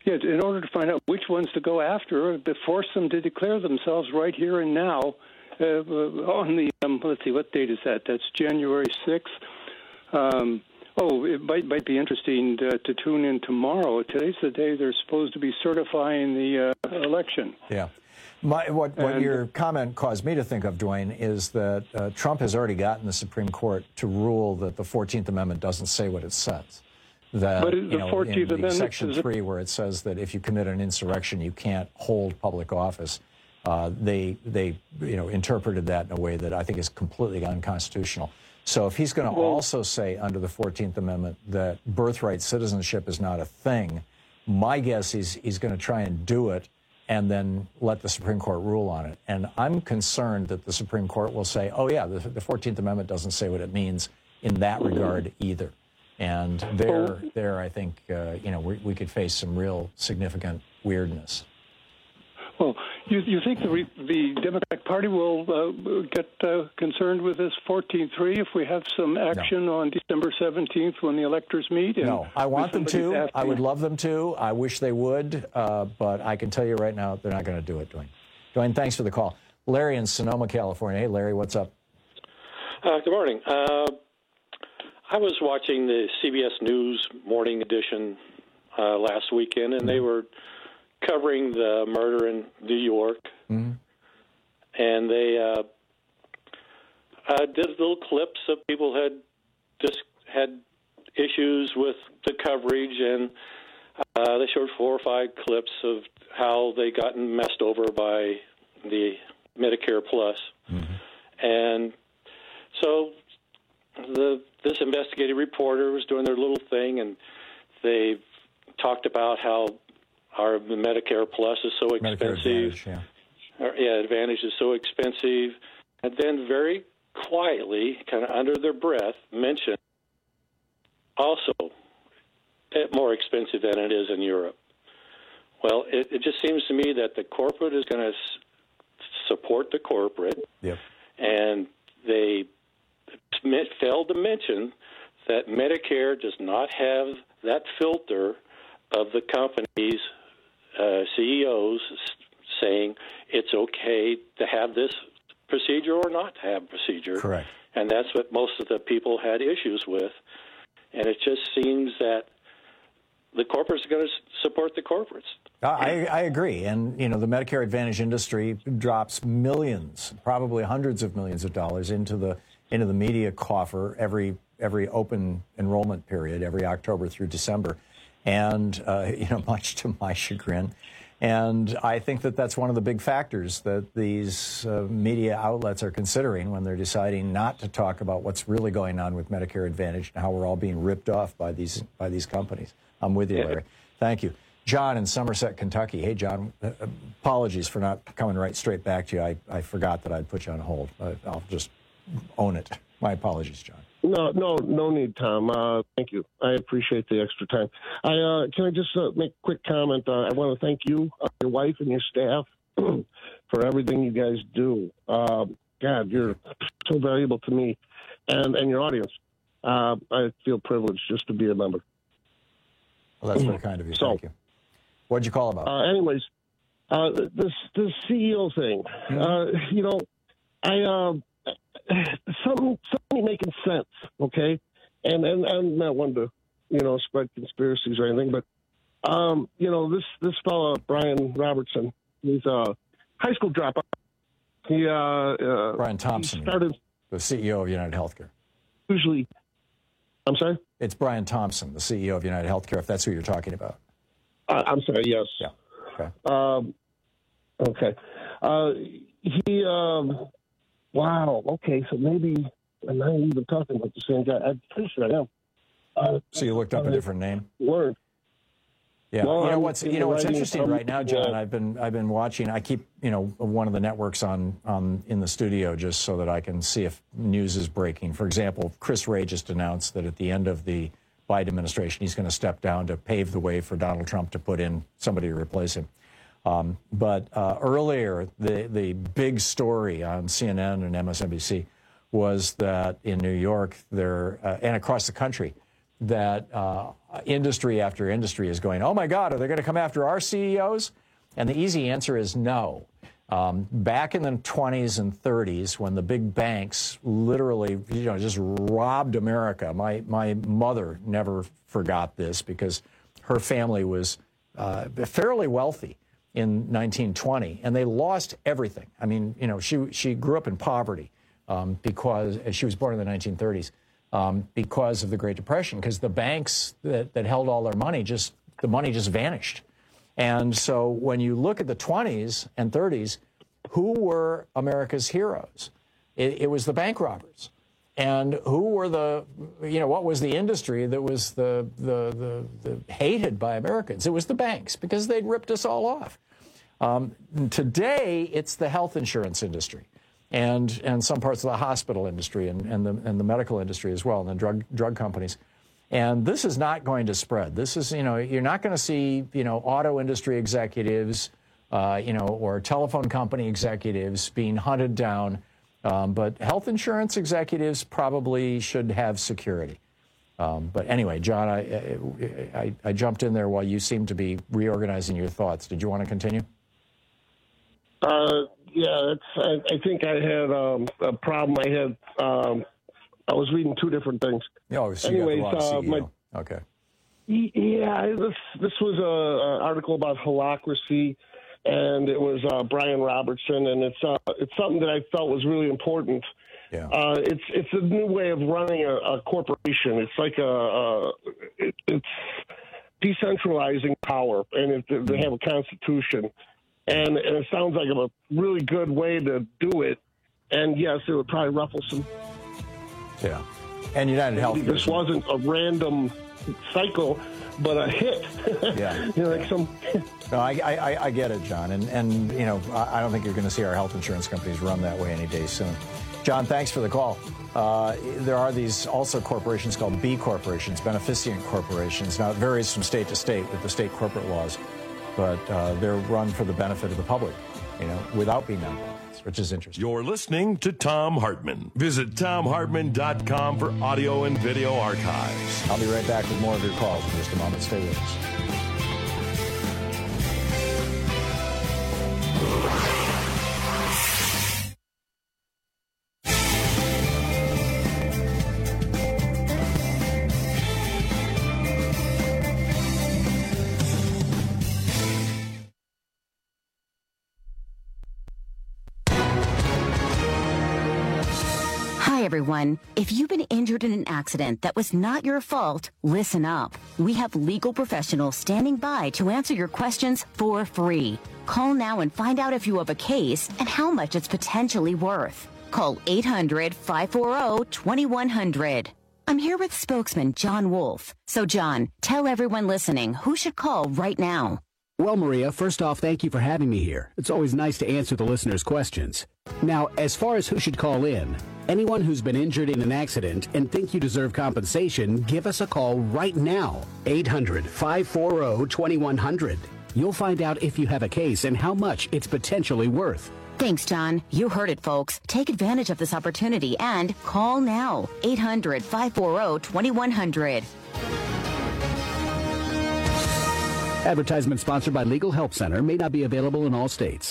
yeah, in order to find out which ones to go after, to force them to declare themselves right here and now uh, on the, um, let's see, what date is that? That's January sixth. Um, oh, it might, might be interesting to, to tune in tomorrow. Today's the day they're supposed to be certifying the uh, election. Yeah. My, what, what And- your comment caused me to think of, Dwayne, is that uh, Trump has already gotten the Supreme Court to rule that the fourteenth Amendment doesn't say what it says. That, But you the know, fourteenth in the Amendment Section is a- three, where it says that if you commit an insurrection, you can't hold public office, uh, they, they you know, interpreted that in a way that I think is completely unconstitutional. So if he's going to Well- also say under the fourteenth Amendment that birthright citizenship is not a thing, my guess is he's going to try and do it and then let the Supreme Court rule on it. And I'm concerned that the Supreme Court will say, oh, yeah, the, the fourteenth Amendment doesn't say what it means in that regard either. And there, there I think, uh, you know, we, we could face some real significant weirdness. Well, you, you think the, re, the Democratic Party will uh, get uh, concerned with this fourteen three if we have some action no. on December seventeenth when the electors meet? And no, I want them to. Asking... I would love them to. I wish they would. Uh, but I can tell you right now, they're not going to do it, Dwayne. Dwayne, thanks for the call. Larry in Sonoma, California. Hey, Larry, what's up? Uh, good morning. Uh, I was watching the C B S News morning edition uh, last weekend, and mm-hmm. they were covering the murder in New York, mm-hmm. and they uh, uh, did little clips of people had just had issues with the coverage, and uh, they showed four or five clips of how they gotten messed over by the Medicare Plus, mm-hmm. and so the this investigative reporter was doing their little thing, and they talked about how our Medicare Plus is so expensive. Advantage, yeah. Our, yeah, Advantage is so expensive. And then very quietly, kind of under their breath, mentioned also more expensive than it is in Europe. Well, it, it just seems to me that the corporate is going to s- support the corporate. Yep. And they failed to mention that Medicare does not have that filter of the company's uh, C E Os saying it's okay to have this procedure or not to have a procedure. Correct. And that's what most of the people had issues with. And it just seems that the corporates are going to support the corporates. I, I agree. And, you know, the Medicare Advantage industry drops millions, probably hundreds of millions of dollars into the into the media coffer every every open enrollment period, every October through December. And, uh, you know, much to my chagrin. And I think that that's one of the big factors that these uh, media outlets are considering when they're deciding not to talk about what's really going on with Medicare Advantage and how we're all being ripped off by these by these companies. I'm with you, Larry. Thank you. John in Somerset, Kentucky. Hey, John, uh, apologies for not coming right straight back to you. I, I forgot that I'd put you on hold. I, I'll just own it. My apologies, John. No, no, no need, Tom. Uh, thank you. I appreciate the extra time. I uh, can I just uh, make a quick comment? Uh, I want to thank you, uh, your wife, and your staff for everything you guys do. Uh, God, you're so valuable to me and, and your audience. Uh, I feel privileged just to be a member. Well, that's very kind of you. So, thank you. What'd you call about? Uh, anyways, uh, this this C E O thing. Mm-hmm. Uh, you know, I. Uh, Something, something making sense, okay? And and I'm not one to, you know, spread conspiracies or anything, but um, you know, this this fellow Brian Robertson, he's a high school dropout. He uh, uh Brian Thompson, he started the C E O of United Healthcare. Usually, I'm sorry. It's Brian Thompson, the C E O of United Healthcare. If that's who you're talking about. Uh, I'm sorry. Yes. Yeah. Okay. Um, okay. Uh, he. Um, Wow. Okay. So maybe I'm not even talking about the same guy. I'm pretty sure I am. Uh, so you looked up a different name? Word. Yeah. Well, you know I'm what's you know what's interesting from, right now, John. Yeah. I've been I've been watching. I keep you know one of the networks on on in the studio just so that I can see if news is breaking. For example, Chris Wray just announced that at the end of the Biden administration, he's going to step down to pave the way for Donald Trump to put in somebody to replace him. Um, but uh, earlier, the, the big story on C N N and M S N B C was that in New York, there uh, and across the country, that uh, industry after industry is going, oh, my God, are they going to come after our C E Os? And the easy answer is no. Um, back in the twenties and thirties, when the big banks literally, you know, just robbed America, my, my mother never forgot this because her family was uh, fairly wealthy in nineteen twenty, and they lost everything. I mean, you know, she she grew up in poverty um, because she was born in the nineteen thirties um, because of the Great Depression, because the banks that, that held all their money, just the money just vanished. And so when you look at the twenties and thirties, who were America's heroes? It, it was the bank robbers. And who were the, you know, what was the industry that was the, the, the, the hated by Americans? It was the banks, because they'd ripped us all off. Um, today, it's the health insurance industry and, and some parts of the hospital industry and, and, the, and the medical industry as well, and the drug, drug companies. And this is not going to spread. This is, you know, you're not going to see, you know, auto industry executives, uh, you know, or telephone company executives being hunted down. Um, but health insurance executives probably should have security. Um, but anyway, John, I, I, I jumped in there while you seemed to be reorganizing your thoughts. Did you want to continue? Uh, yeah, it's, I, I think I had um, a problem. I had um, I was reading two different things. Oh, so Anyways, you got the wrong uh, C E O. my, okay. Yeah, this this was a, a article about holacracy, and it was uh, Brian Robertson, and it's uh, it's something that I felt was really important. Yeah. Uh, it's it's a new way of running a, a corporation. It's like a, a it, it's decentralizing power, and it, they have a constitution, and, and it sounds like a really good way to do it. And yes, it would probably ruffle some. Yeah, and United Health. This wasn't a random cycle, but a hit. Yeah, you know, like some. No, I, I, I get it, John, and and you know, I don't think you're going to see our health insurance companies run that way any day soon. John, thanks for the call. Uh, there are these also corporations called B corporations, beneficient corporations. Now, it varies from state to state with the state corporate laws, but uh, they're run for the benefit of the public, you know, without being nonprofits, which is interesting. You're listening to Thom Hartmann. Visit Thom Hartmann dot com for audio and video archives. I'll be right back with more of your calls in just a moment. Stay with us. Hi, everyone. If you've been injured in an accident that was not your fault, listen up. We have legal professionals standing by to answer your questions for free. Call now and find out if you have a case and how much it's potentially worth. Call eight hundred, five four zero, two one zero zero. I'm here with spokesman John Wolf. So, John, tell everyone listening who should call right now. Well, Maria, first off, thank you for having me here. It's always nice to answer the listeners' questions. Now, as far as who should call in, anyone who's been injured in an accident and think you deserve compensation, give us a call right now. eight hundred, five four zero, two one zero zero. You'll find out if you have a case and how much it's potentially worth. Thanks, John. You heard it, folks. Take advantage of this opportunity and call now. eight hundred, five four zero, two one zero zero. Advertisement sponsored by Legal Help Center, may not be available in all states.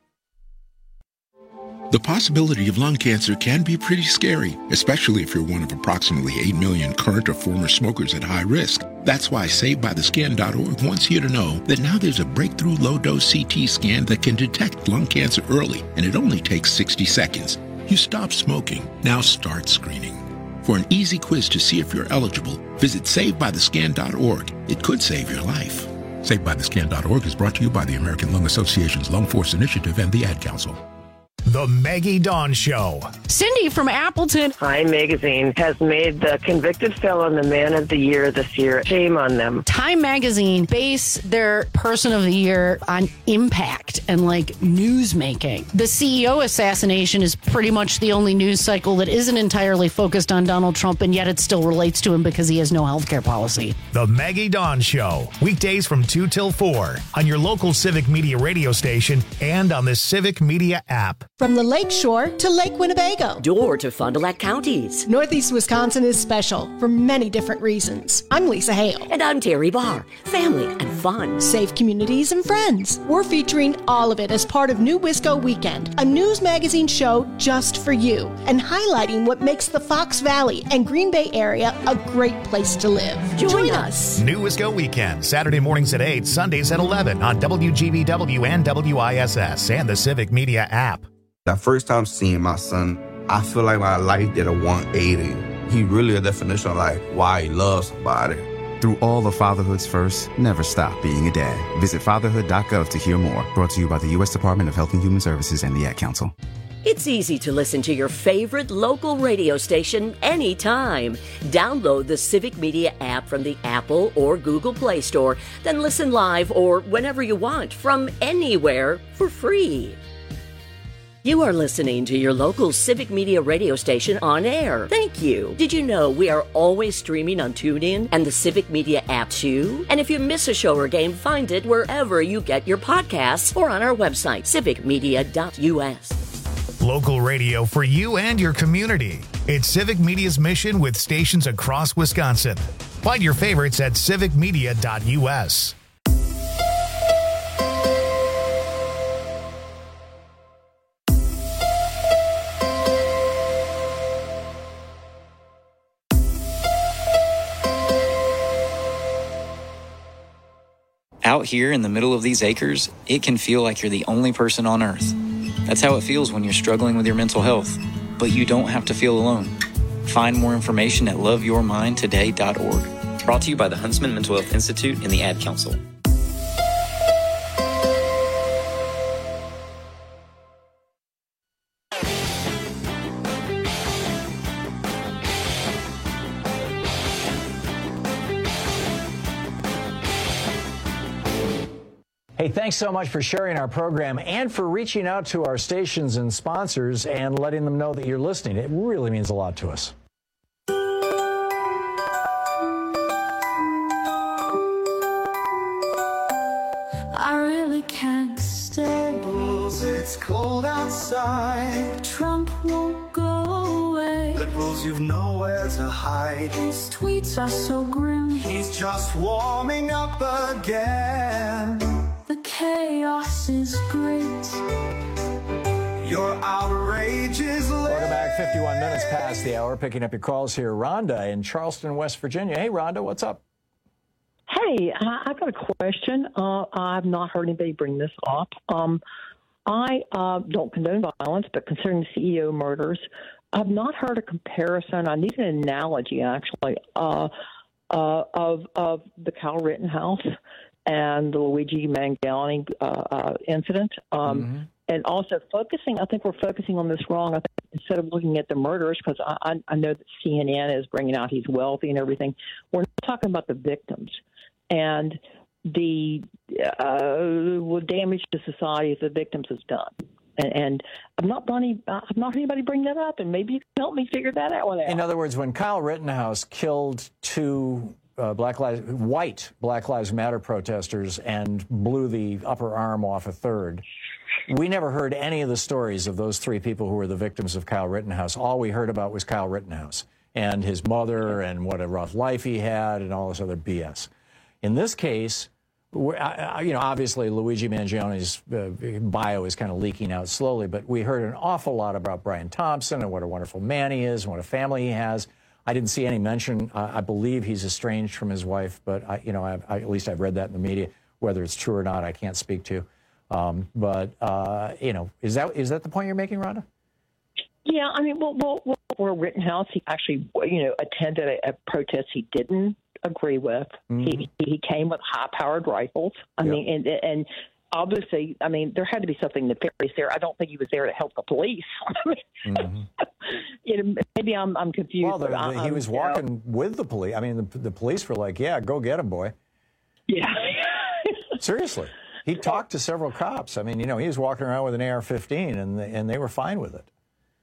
The possibility of lung cancer can be pretty scary, especially if you're one of approximately eight million current or former smokers at high risk. That's why Saved By The Scan dot org wants you to know that now there's a breakthrough low-dose C T scan that can detect lung cancer early, and it only takes sixty seconds. You stop smoking, now start screening. For an easy quiz to see if you're eligible, visit Saved By The Scan dot org. It could save your life. Saved By The Scan dot org is brought to you by the American Lung Association's Lung Force Initiative and the Ad Council. The Maggie Dawn Show. Cindy from Appleton. Time Magazine has made the convicted felon the man of the year this year. Shame on them. Time Magazine base their person of the year on impact and like news making. The C E O assassination is pretty much the only news cycle that isn't entirely focused on Donald Trump, and yet it still relates to him because he has no health care policy. The Maggie Dawn Show. Weekdays from two till four on your local Civic Media radio station and on the Civic Media app. From the Lake Shore to Lake Winnebago. Door to Fond du Lac counties. Northeast Wisconsin is special for many different reasons. I'm Lisa Hale. And I'm Terry Barr. Family and fun. Safe communities and friends. We're featuring all of it as part of New Wisco Weekend, a news magazine show just for you, and highlighting what makes the Fox Valley and Green Bay area a great place to live. Join, Join us. us. New Wisco Weekend, Saturday mornings at eight, Sundays at eleven on W G B W and W I S S and the Civic Media app. The first time seeing my son, I feel like my life did a one eighty. He really a definition of like why he loves somebody. Through all of fatherhood's first, never stop being a dad. Visit fatherhood dot gov to hear more. Brought to you by the U S Department of Health and Human Services and the Ad Council. It's easy to listen to your favorite local radio station anytime. Download the Civic Media app from the Apple or Google Play Store, then listen live or whenever you want from anywhere for free. You are listening to your local Civic Media radio station on air. Thank you. Did you know we are always streaming on TuneIn and the Civic Media app too? And if you miss a show or game, find it wherever you get your podcasts or on our website, civic media dot U S. Local radio for you and your community. It's Civic Media's mission with stations across Wisconsin. Find your favorites at civic media dot U S. Out here in the middle of these acres, it can feel like you're the only person on earth. That's how it feels when you're struggling with your mental health. But you don't have to feel alone. Find more information at love your mind today dot org. Brought to you by the Huntsman Mental Health Institute and the Ad Council. Hey, thanks so much for sharing our program and for reaching out to our stations and sponsors and letting them know that you're listening. It really means a lot to us. I really can't stay. Bulls, it's cold outside. Trump won't go away. Liberals, you've nowhere to hide. His tweets are so grim. He's just warming up again. The chaos is great. Your outrage is lit. Welcome back. fifty-one minutes past the hour. Picking up your calls here. Rhonda in Charleston, West Virginia. Hey, Rhonda, what's up? Hey, I- I've got a question. Uh, I've not heard anybody bring this up. Um, I uh, don't condone violence, but considering the C E O murders, I've not heard a comparison. I need an analogy, actually, uh, uh, of of the Kyle Rittenhouse and the Luigi Mangione uh, uh, incident. Um, mm-hmm. And also focusing, I think we're focusing on this wrong. I think instead of looking at the murders, because I, I, I know that C N N is bringing out he's wealthy and everything, we're not talking about the victims and the uh, damage to society that the victims has done. And, and I've not done any, I've not heard anybody bring that up, and maybe you can help me figure that out. In other words, when Kyle Rittenhouse killed two Uh, Black Lives, white Black Lives Matter protesters and blew the upper arm off a third, we never heard any of the stories of those three people who were the victims of Kyle Rittenhouse. All we heard about was Kyle Rittenhouse and his mother and what a rough life he had and all this other B S. In this case, you know, obviously Luigi Mangione's uh, bio is kind of leaking out slowly, but we heard an awful lot about Brian Thompson and what a wonderful man he is and what a family he has. I didn't see any mention. Uh, I believe he's estranged from his wife, but I, you know, I, I, at least I've read that in the media. Whether it's true or not, I can't speak to. Um, but uh, you know, is that is that the point you're making, Rhonda? Yeah, I mean, well, well, well for Rittenhouse, he actually, you know, attended a, a protest he didn't agree with. Mm-hmm. He he came with high-powered rifles. I yep. mean, and and. Obviously, I mean, there had to be something nefarious there. I don't think he was there to help the police. mm-hmm. You know, maybe I'm I'm confused. Well, the, the, he um, was walking know. with the police. I mean, the, the police were like, "Yeah, go get him, boy." Yeah. Seriously, he talked to several cops. I mean, you know, he was walking around with an A R fifteen, and the, and they were fine with it.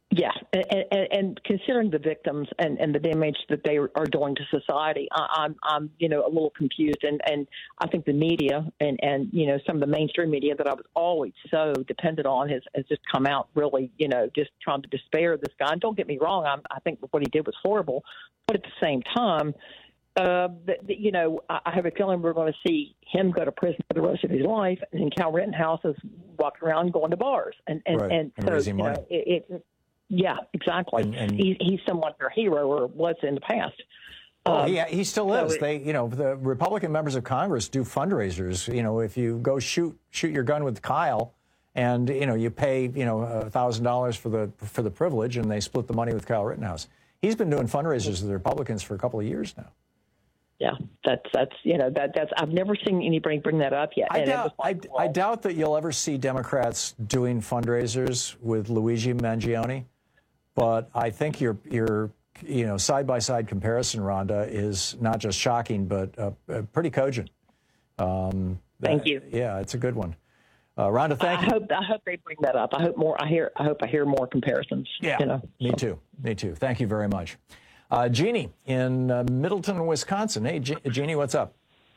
Yeah, and, and, and considering the victims and, and the damage that they are doing to society, I, I'm, I'm, you know, a little confused. And, and I think the media and, and, you know, some of the mainstream media that I was always so dependent on has, has just come out really, you know, just trying to despair this guy. And don't get me wrong, I'm, I think what he did was horrible. But at the same time, uh, the, the, you know, I, I have a feeling we're going to see him go to prison for the rest of his life. And Kyle Rittenhouse is walking around going to bars. And, and, Right. and, And so, raising you know, money. it, it Yeah, exactly. And- and- he, he's somewhat their hero, or was in the past. Oh, Um, yeah, he still so is. it- They, you know, the Republican members of Congress do fundraisers. You know, if you go shoot shoot your gun with Kyle, and you know you pay you know a thousand dollars for the for the privilege, and they split the money with Kyle Rittenhouse. He's been doing fundraisers with the Republicans for a couple of years now. Yeah, that's that's you know that that's I've never seen anybody bring that up yet. I And it doubt, was I, like, I doubt that you'll ever see Democrats doing fundraisers with Luigi Mangione, but I think your your you know side by side comparison, Rhonda, is not just shocking but uh, uh, pretty cogent. Um, Thank uh, you. Yeah, it's a good one. Uh, Rhonda, thank I you. hope I hope they bring that up. I hope more. I hear. I hope I hear more comparisons. Yeah, you know. me too. Me too. Thank you very much. Uh, Jeannie in uh, Middleton, Wisconsin. Hey, Je- Jeannie, what's up?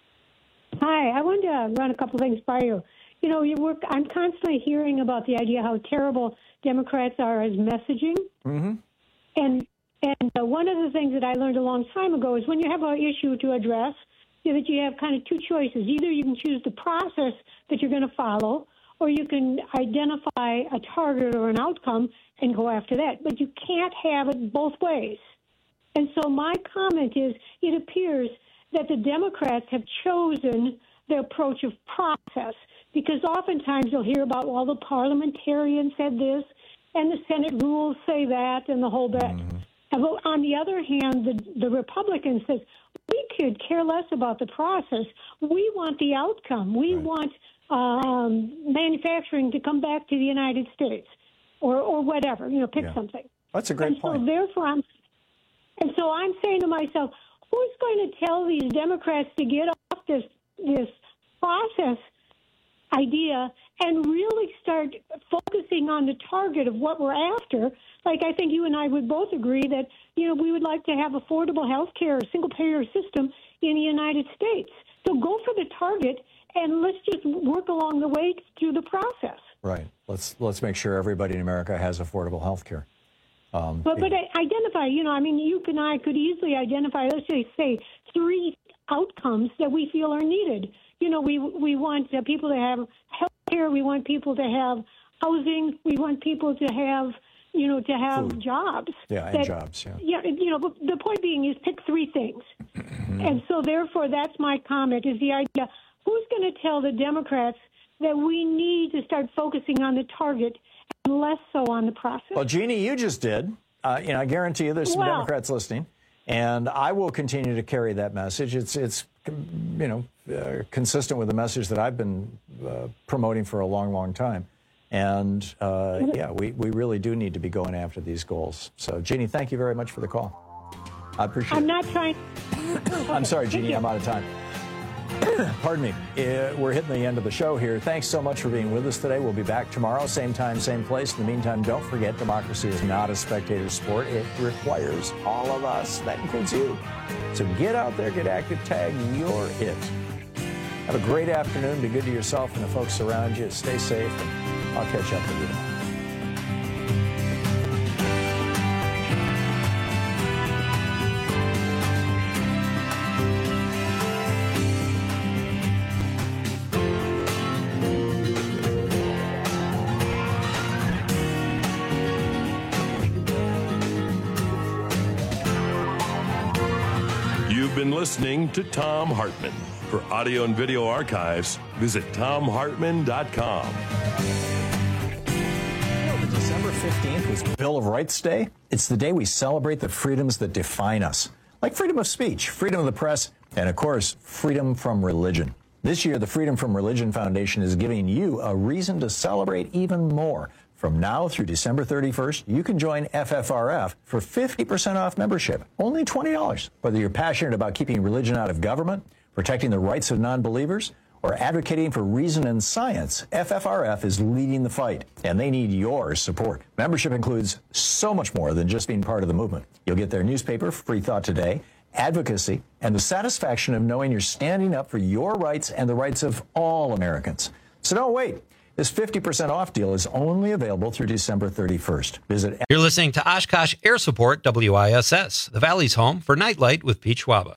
Hi, I wanted to run a couple things by you. You know, you work. I'm constantly hearing about the idea how terrible Democrats are as messaging, Mm-hmm. and and uh, one of the things that I learned a long time ago is when you have an issue to address, you know, that you have kind of two choices. Either you can choose the process that you're going to follow, or you can identify a target or an outcome and go after that. But you can't have it both ways. And so my comment is, it appears that the Democrats have chosen the approach of process, because oftentimes you'll hear about, well, the parliamentarian said this, and the Senate rules say that, and the whole bit. Mm-hmm. But on the other hand, the, the Republican says, we could care less about the process. We want the outcome. We right. want um, manufacturing to come back to the United States, or, or whatever, you know, pick Yeah. something. That's a great and point. So therefore, I'm And so I'm saying to myself, who's going to tell these Democrats to get off this this process idea and really start focusing on the target of what we're after? Like, I think you and I would both agree that, you know, we would like to have affordable health care, a single-payer system in the United States. So go for the target, and let's just work along the way through the process. Right. Let's let's make sure everybody in America has affordable health care. Um, But but identify, you know, I mean, you and I could easily identify, let's say, say three outcomes that we feel are needed. You know, we we want uh, people to have health care. We want people to have housing. We want people to have, you know, to have Food. jobs. Yeah, and that, jobs, yeah. Yeah, you know, but the point being is pick three things. And so, therefore, that's my comment, is the idea, who's going to tell the Democrats that we need to start focusing on the target and less so on the process? Well, Jeannie, you just did. Uh, you know, I guarantee you there's some Well- Democrats listening, and I will continue to carry that message. It's, it's you know, uh, consistent with the message that I've been uh, promoting for a long, long time. And, uh, yeah, we, we really do need to be going after these goals. So, Jeannie, thank you very much for the call. I appreciate I'm it. not trying. I'm sorry, Thank Jeannie, you. I'm out of time. Pardon me. Uh, we're hitting the end of the show here. Thanks so much for being with us today. We'll be back tomorrow, same time, same place. In the meantime, don't forget, democracy is not a spectator sport. It requires all of us. That includes you. So get out there, get active, tag your it. Have a great afternoon. Be good to yourself and the folks around you. Stay safe, and I'll catch up with you tomorrow. You've been listening to Thom Hartmann. For audio and video archives, visit thom hartmann dot com. December fifteenth was Bill of Rights Day. It's the day we celebrate the freedoms that define us, like freedom of speech, freedom of the press, and of course, freedom from religion. This year, the Freedom from Religion Foundation is giving you a reason to celebrate even more. From now through December thirty-first, you can join F F R F for fifty percent off membership, only twenty dollars. Whether you're passionate about keeping religion out of government, protecting the rights of non-believers, or advocating for reason and science, F F R F is leading the fight, and they need your support. Membership includes so much more than just being part of the movement. You'll get their newspaper, Free Thought Today, advocacy, and the satisfaction of knowing you're standing up for your rights and the rights of all Americans. So don't wait. This fifty percent off deal is only available through December thirty-first. Visit. You're listening to Oshkosh Air Support W I S S, the Valley's home for Nightlight with Pete Schwaba.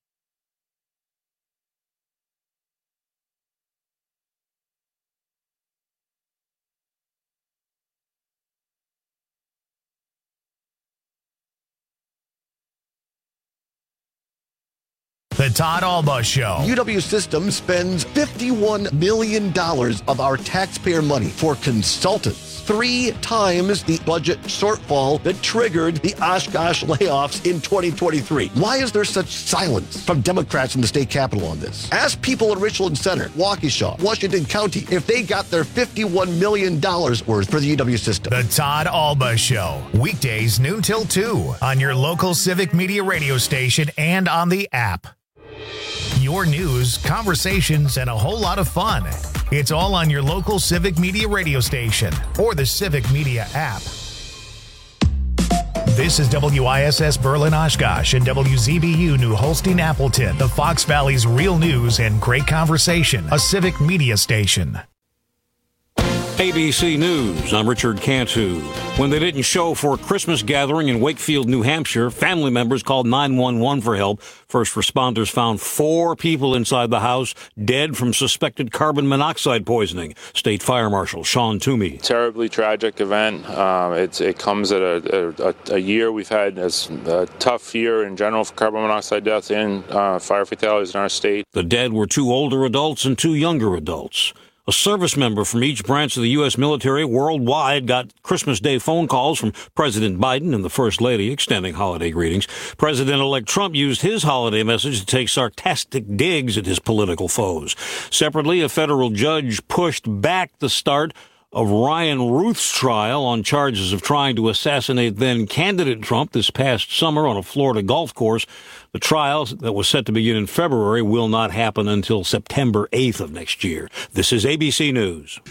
The Todd Alba Show. U W Systems spends fifty-one million dollars of our taxpayer money for consultants, three times the budget shortfall that triggered the Oshkosh layoffs in twenty twenty-three. Why is there such silence from Democrats in the state capitol on this? Ask people in Richland Center, Waukesha, Washington County if they got their fifty-one million dollars worth for the U W system. The Todd Alba Show. Weekdays noon till two on your local Civic Media radio station and on the app. Your news, conversations, and a whole lot of fun. It's all on your local Civic Media radio station or the Civic Media app. This is W I S S Berlin Oshkosh and W Z B U New Holstein Appleton, the Fox Valley's real news and great conversation, a Civic Media station. A B C News, I'm Richard Cantu. When they didn't show for a Christmas gathering in Wakefield, New Hampshire, family members called nine one one for help. First responders found four people inside the house dead from suspected carbon monoxide poisoning. State Fire Marshal Sean Toomey. Terribly tragic event. Um, it's, it comes at a, a, a year we've had as a tough year in general for carbon monoxide deaths and uh, fire fatalities in our state. The dead were two older adults and two younger adults. A service member from each branch of the U S military worldwide got Christmas Day phone calls from President Biden and the First Lady extending holiday greetings. President-elect Trump used his holiday message to take sarcastic digs at his political foes. Separately, a federal judge pushed back the start of Ryan Ruth's trial on charges of trying to assassinate then-candidate Trump this past summer on a Florida golf course. The trial that was set to begin in February will not happen until September eighth of next year. This is A B C News.